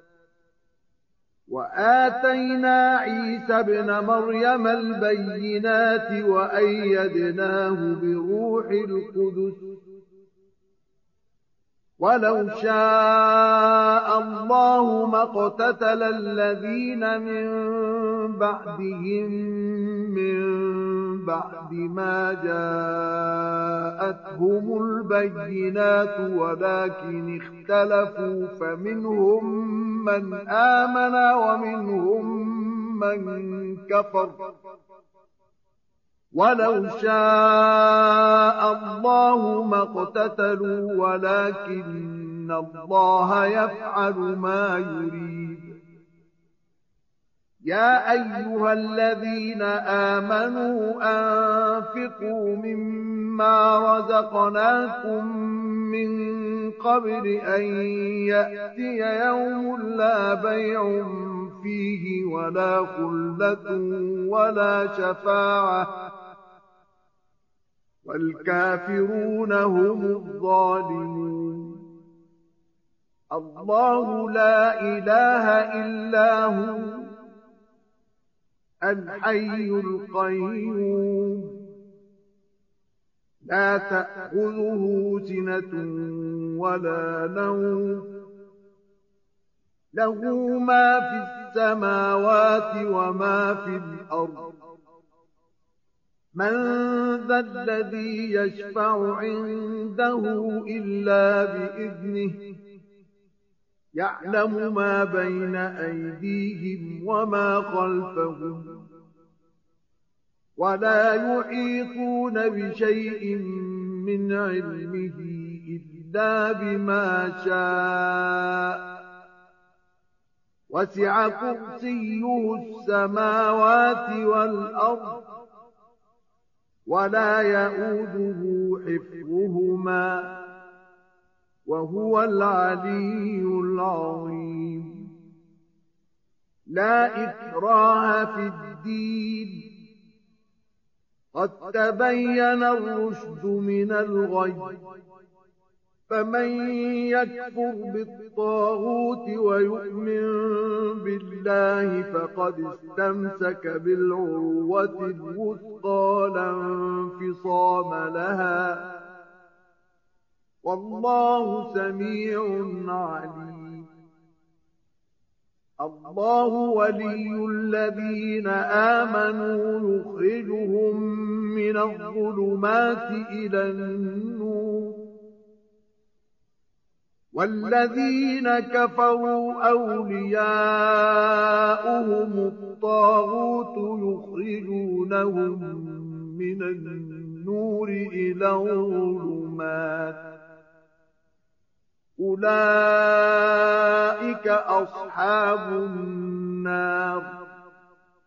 وآتينا عيسى ابن مريم البينات وأيدناه بروح القدس ولو شاء الله ما اقتتل الذين من بعدهم من بعد ما جاءتهم البينات ولكن اختلفوا فمنهم من آمن ومنهم من كفر ولو شاء الله ما اقتتلوا ولكن الله يفعل ما يريد. يا أيها الذين آمنوا أنفقوا مما رزقناكم من قبل أن يأتي يوم لا بيع فيه ولا خلة ولا شفاعة والكافرون هم الظالمون. الله لا إله إلا هو الحي القيوم لا تأخذه سنة ولا نوم له ما في السماوات وما في الأرض. من ذا الذي يشفع عنده إلا بإذنه يعلم ما بين أيديهم وما خلفهم ولا يحيطون بشيء من علمه إلا بما شاء وسع كرسيه السماوات والأرض ولا يؤوده حفظهما وهو العلي العظيم. لا إكراه في الدين قد تبين الرشد من الغي فمن يكفر بالطاغوت ويؤمن بالله فقد استمسك بالعروة الوثقى لا انفصام لها والله سميع عليم. الله ولي الذين آمنوا يخرجهم من الظلمات إلى النور والذين كفروا أولياؤهم الطاغوت يخرجونهم من النور إلى الظلمات أولئك أصحاب النار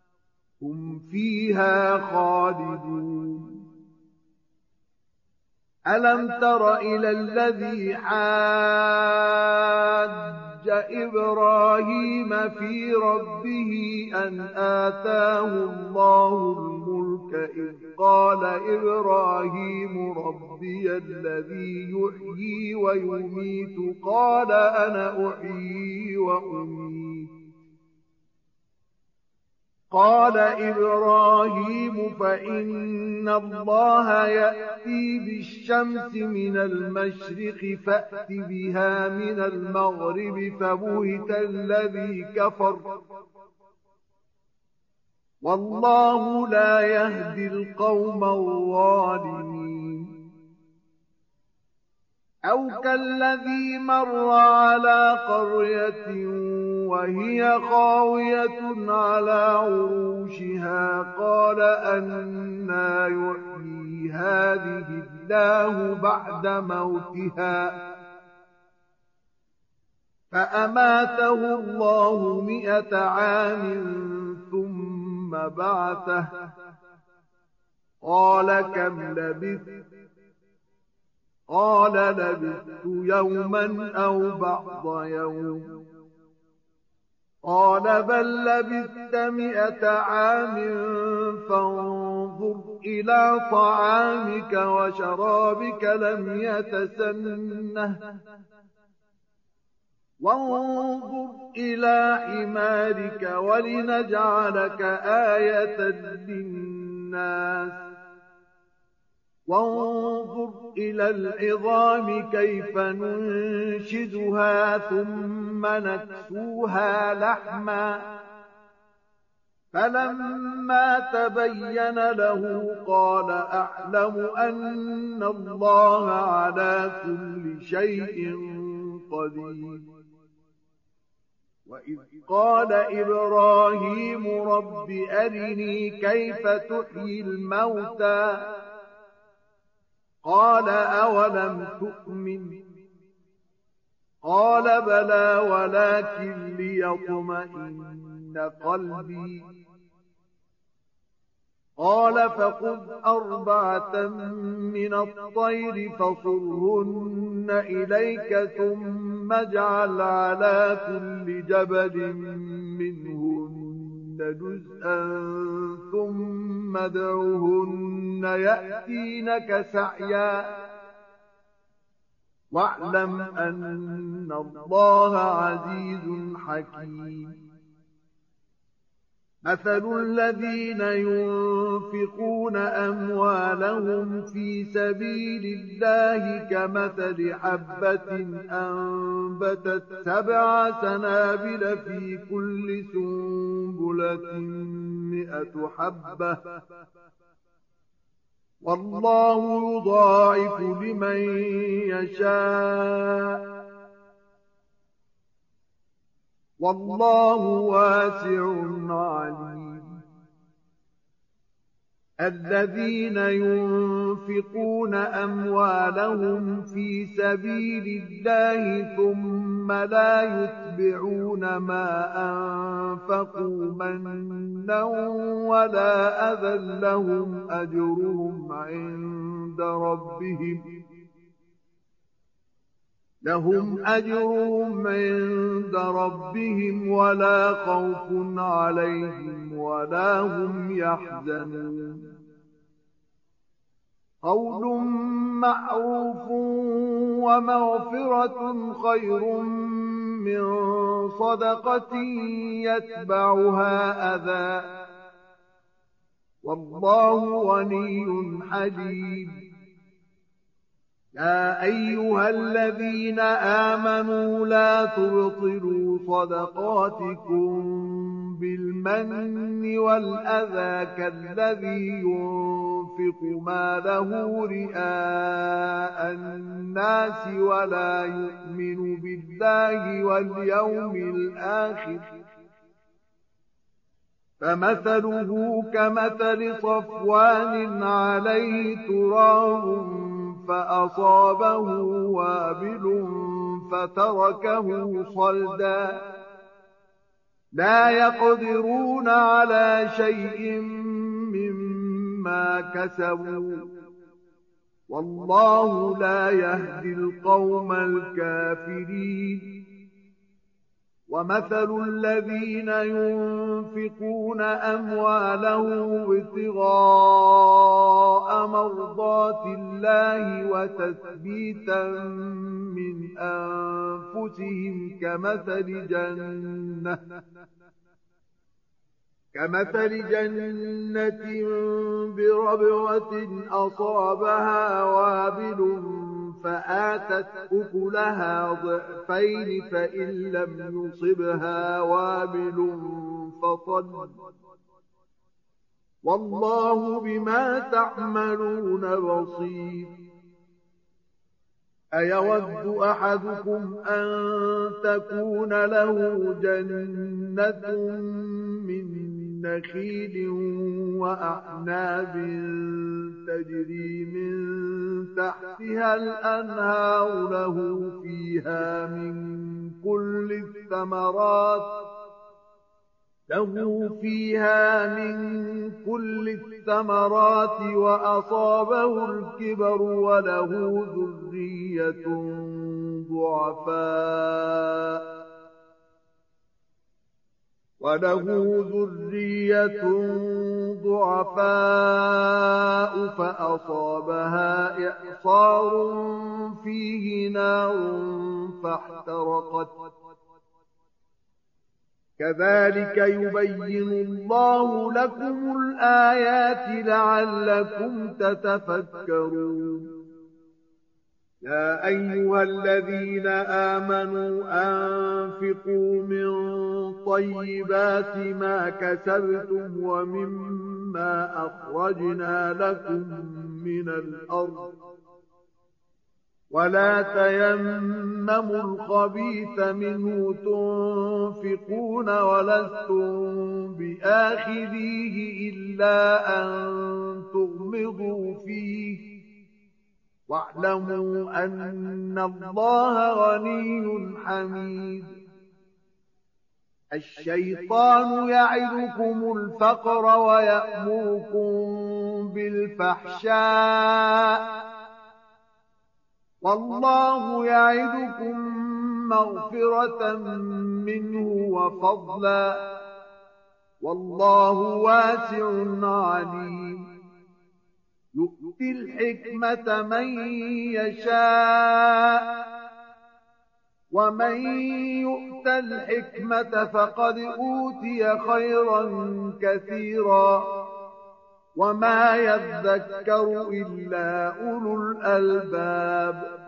هم فيها خالدون. ألم تر إلى الذي حاج إبراهيم في ربه أن آتاه الله الملك إذ قال إبراهيم ربي الذي يحيي ويميت قال أنا أحيي وأميت قال إبراهيم فإن الله يأتي بالشمس من المشرق فأت بها من المغرب فبهت الذي كفر والله لا يهدي القوم الظالمين أو كالذي مر على قرية وهي خاوية على عروشها قال أنى يحيي هذه الله بعد موتها فأماته الله 100 عام ثم بعثه قال كم لبثت قال لبثت يوما أو بعض يوم قال بل لبثت 100 عام فانظر إلى طعامك وشرابك لم يتسنه وانظر إلى حمارك ولنجعلك آية للناس وانظر إلى العظام كيف ننشدها ثم نكسوها لحما فلما تبين له قال أعلم أن الله على كل شيء قدير وإذ قال إبراهيم رب أرني كيف تحيي الموتى قال أولم تؤمن قال بلى ولكن ليطمئن قلبي قال فخذ 4 من الطير فصرهن إليك ثم اجعل على كل جبل منهن جزءا ثم ادعهن يأتينك سعيا واعلم أن الله عزيز حكيم مثل الذين ينفقون أموالهم في سبيل الله كمثل حبة أنبتت 7 سنابل في كل سنبلة 100 حبة والله يضاعف لمن يشاء والله واسع عليم الذين ينفقون أموالهم في سبيل الله ثم لا يتبعون ما أنفقوا منا ولا أذى لهم أجرهم عند ربهم ولا خوف عليهم ولا هم يحزنون قول معروف ومغفرة خير من صدقة يتبعها أذى والله غني حليم يا أيها الذين آمنوا لا تبطلوا صدقاتكم بالمن والأذى كالذي ينفق ماله رئاء الناس ولا يؤمن بالله واليوم الآخر فمثله كمثل صفوان عليه تراب فأصابه وابل فتركه صلدا لا يقدرون على شيء مما كسبوا والله لا يهدي القوم الكافرين. ومثل الذين ينفقون أموالهم ابتغاء مرضات الله وتثبيتا من أنفسهم كمثل جنة بربوة أصابها وابل فآتت أكلها ضعفين فإن لم يصبها وابل فطل والله بما تعملون بصير. أيود أحدكم أن تكون له جنة من نخيل وأعناب تجري من تحتها الأنهار له فيها من كل الثمرات وأصابه الكبر وله ذرية ضعفاء فأصابها إعصار فيه نار فاحترقت. كذلك يبين الله لكم الآيات لعلكم تتفكرون. يا أيها الذين آمنوا أنفقوا من طيبات ما كسبتم ومما أخرجنا لكم من الأرض ولا تيمموا الخبيث منه تنفقون ولستم بآخذيه إلا أن تغمضوا فيه واعلموا أن الله غني حميد. الشيطان يعدكم الفقر ويأمركم بالفحشاء والله يعدكم مغفرة منه وفضلا والله واسع عليم. يؤتي الحكمة من يشاء ومن يؤت الحكمة فقد أوتي خيرا كثيرا وما يذكر إلا أولو الألباب.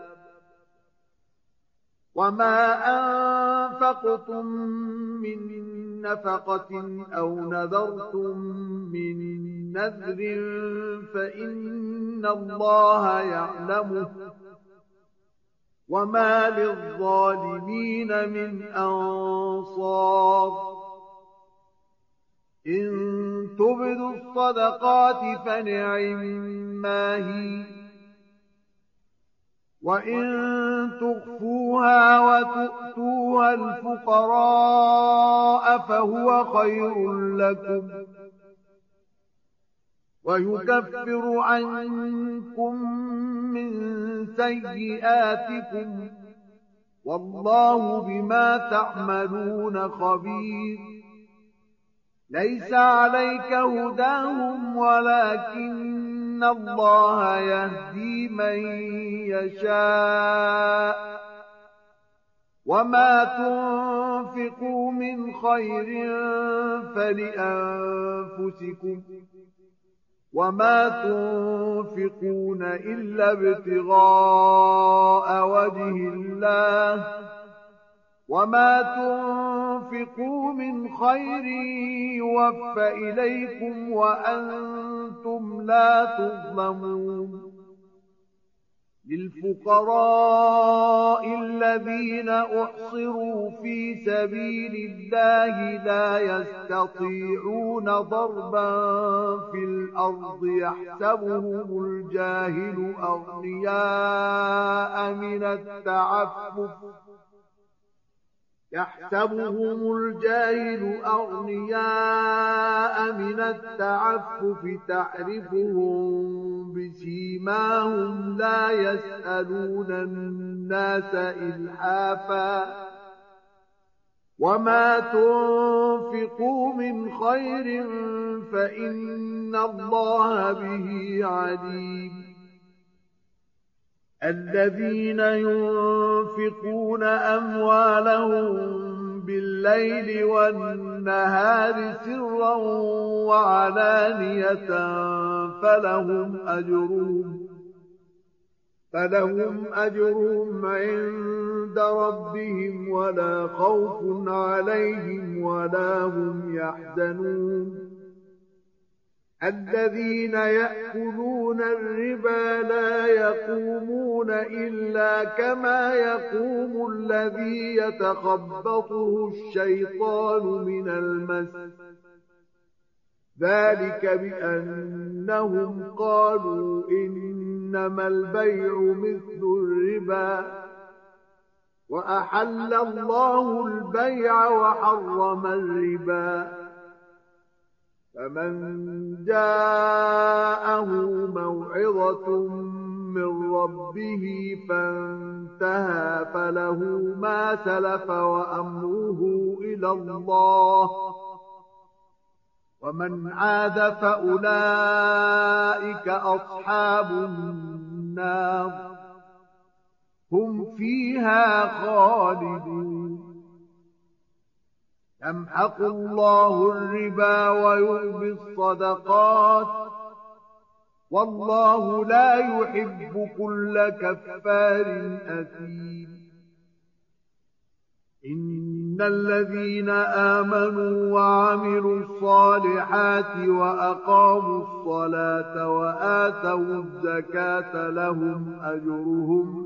وما أنفقتم من نفقة أو نذرتم من نذر فإن الله يعلمه وما للظالمين من أنصار. إن تبدوا الصدقات فنعما هي وإن تخفوها وتؤتوها الفقراء فهو خير لكم ويكفر عنكم من سيئاتكم والله بما تعملون خبير. ليس عليك هداهم ولكن الله يهدي من يشاء وما تنفقوا من خير فلأنفسكم وما تنفقون إلا ابتغاء وجه الله وما تنفقوا من خير يوفى إليكم وأنتم لا تظلمون. للفقراء الذين أحصروا في سبيل الله لا يستطيعون ضربا في الأرض يحسبهم الجاهل أغنياء من التعفف يحسبهم الجاهل أغنياء من التعفف تعرفهم بسيماهم لا يسألون الناس إلحافا وما تنفقوا من خير فإن الله به عليم الذين ينفقون أموالهم بالليل والنهار سرا وعلانية فلهم أجرهم عند ربهم ولا خوف عليهم ولا هم يحزنون الذين يأكلون الربا لا يقومون إلا كما يقوم الذي يتخبطه الشيطان من المس ذلك بأنهم قالوا إنما البيع مثل الربا وأحل الله البيع وحرم الربا فمن جاءه موعظة من ربه فانتهى فله ما سلف وأمره إلى الله ومن عاد فأولئك أصحاب النار هم فيها خالدون يمحق الله الربا ويربي الصدقات والله لا يحب كل كفار أثيم إن الذين آمنوا وعملوا الصالحات وأقاموا الصلاة وآتوا الزكاة لهم أجرهم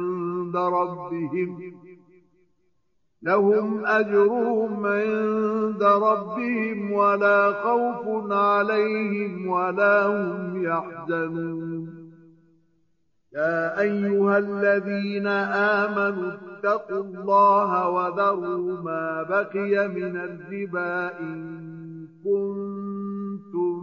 عند ربهم ولا خوف عليهم ولا هم يحزنون يا أيها الذين آمنوا اتقوا الله وذروا ما بقي من الربا إن كنتم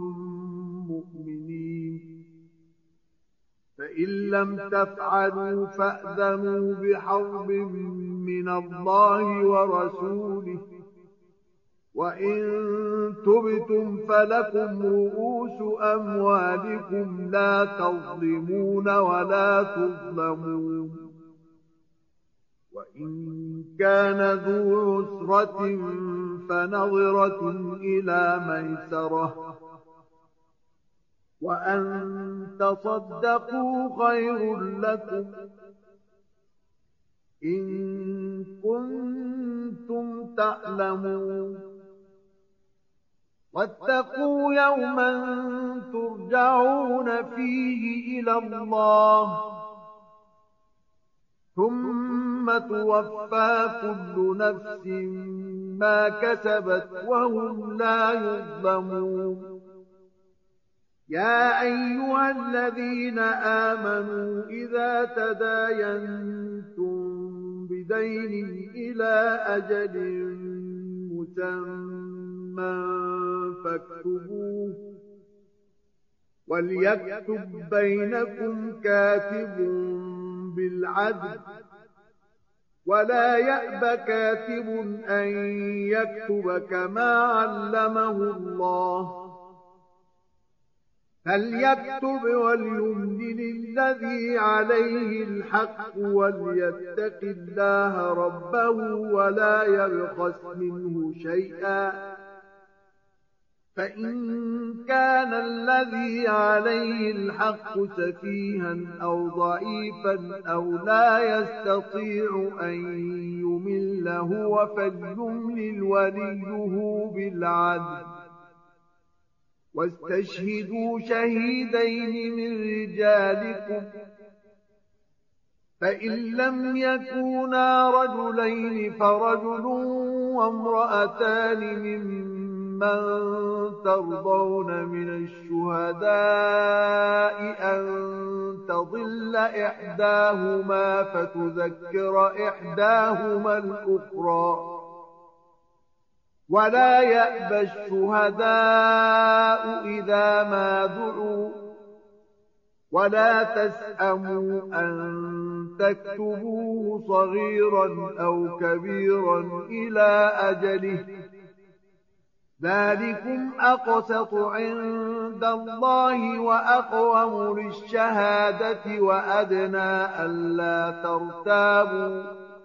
مؤمنين فإن لم تفعلوا فأذنوا بحرب من الله ورسوله وإن تبتم فلكم رؤوس أموالكم لا تظلمون ولا تظلمون وإن كان ذو عسرة فنظرة إلى ميسرة وأن تصدقوا خير لكم إن كنتم تعلمون واتقوا يوما ترجعون فيه إلى الله ثم توفى كل نفس ما كسبت وهم لا يظلمون يا أيها الذين آمنوا إذا تداينتم بدين إلى أجل مسمى فاكتبوه وليكتب بينكم كاتب بالعدل ولا يأب كاتب أن يكتب كما علمه الله فليكتب وليملل الذي عليه الحق وليتق الله ربه ولا يبخس منه شيئا فإن كان الذي عليه الحق سفيها أو ضعيفا أو لا يستطيع أن يمل هو فليملل وليه بالعدل واستشهدوا شهيدين من رجالكم فإن لم يكونا رجلين فرجل وامرأتان ممن ترضون من الشهداء أن تضل إحداهما فتذكر إحداهما الأخرى. ولا يأبى الشهداء إذا ما دعوا ولا تسأموا أن تكتبوه صغيرا أو كبيرا إلى أجله، ذلكم أقسط عند الله وأقوم للشهادة وأدنى ألا ترتابوا،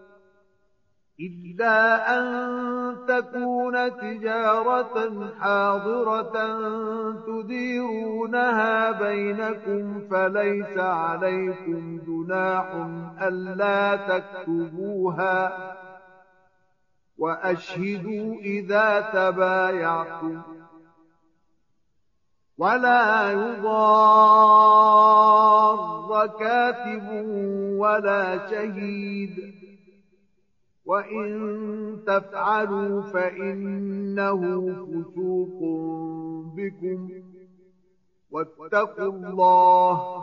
إلا أن تكون تجارة حاضرة تديرونها بينكم فليس عليكم جناح ألا تكتبوها، وأشهدوا إذا تبايعتم. ولا يضار كاتب ولا شهيد، وإن تفعلوا فإنه فسوق بكم، واتقوا الله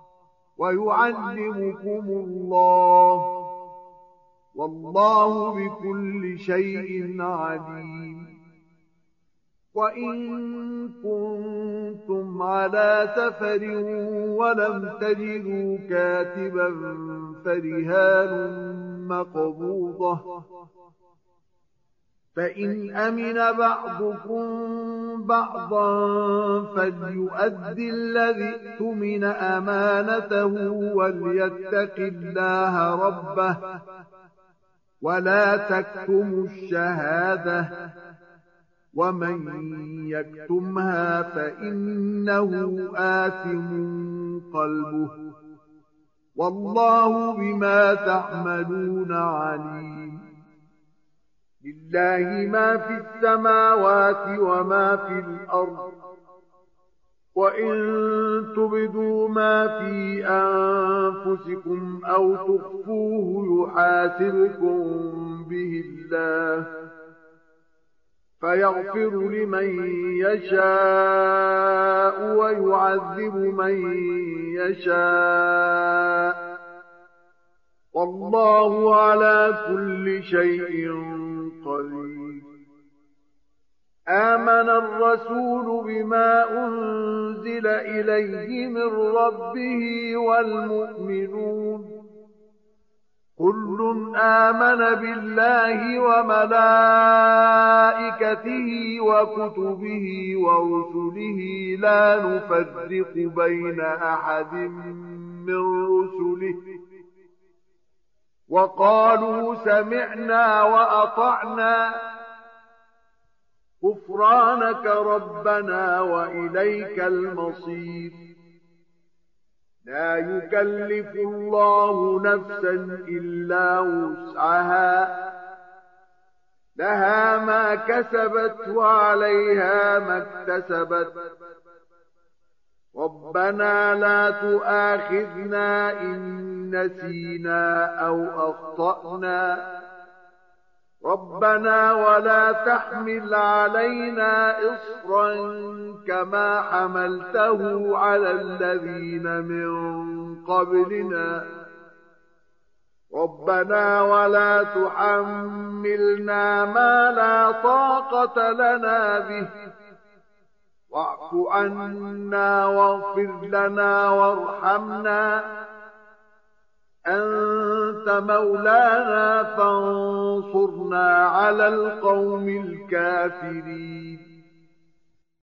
ويعلمكم الله، والله بكل شيء عليم. وإن كنتم على سفر ولم تجدوا كاتبا فرهان مقبوضة، فإن أمن بعضكم بعضا فليؤدي الذي اؤتمن أمانته وليتق الله ربه، ولا تكتموا الشهادة، ومن يكتمها فإنه آثم قلبه، والله بما تعملون عليم. لله ما في السماوات وما في الأرض، وإن تبدوا ما في أنفسكم أو تخفوه يحاسبكم به الله، فيغفر لمن يشاء ويعذب من يشاء، والله على كل شيء قدير. آمن الرسول بما أنزل إليه من ربه والمؤمنون كل آمن بالله وملائكته وكتبه ورسله لا نفرق بين أحد من رسله، وقالوا سمعنا وأطعنا غفرانك ربنا وإليك المصير. لا يكلف الله نفسا إلا وسعها، لها ما كسبت وعليها ما اكتسبت، ربنا لا تؤاخذنا إن نسينا أو أخطأنا، ربنا ولا تحمل علينا إصرا كما حملته على الذين من قبلنا، ربنا ولا تحملنا ما لا طاقة لنا به، واعف عنا واغفر لنا وارحمنا، أنت مولانا فانصرنا على القوم الكافرين.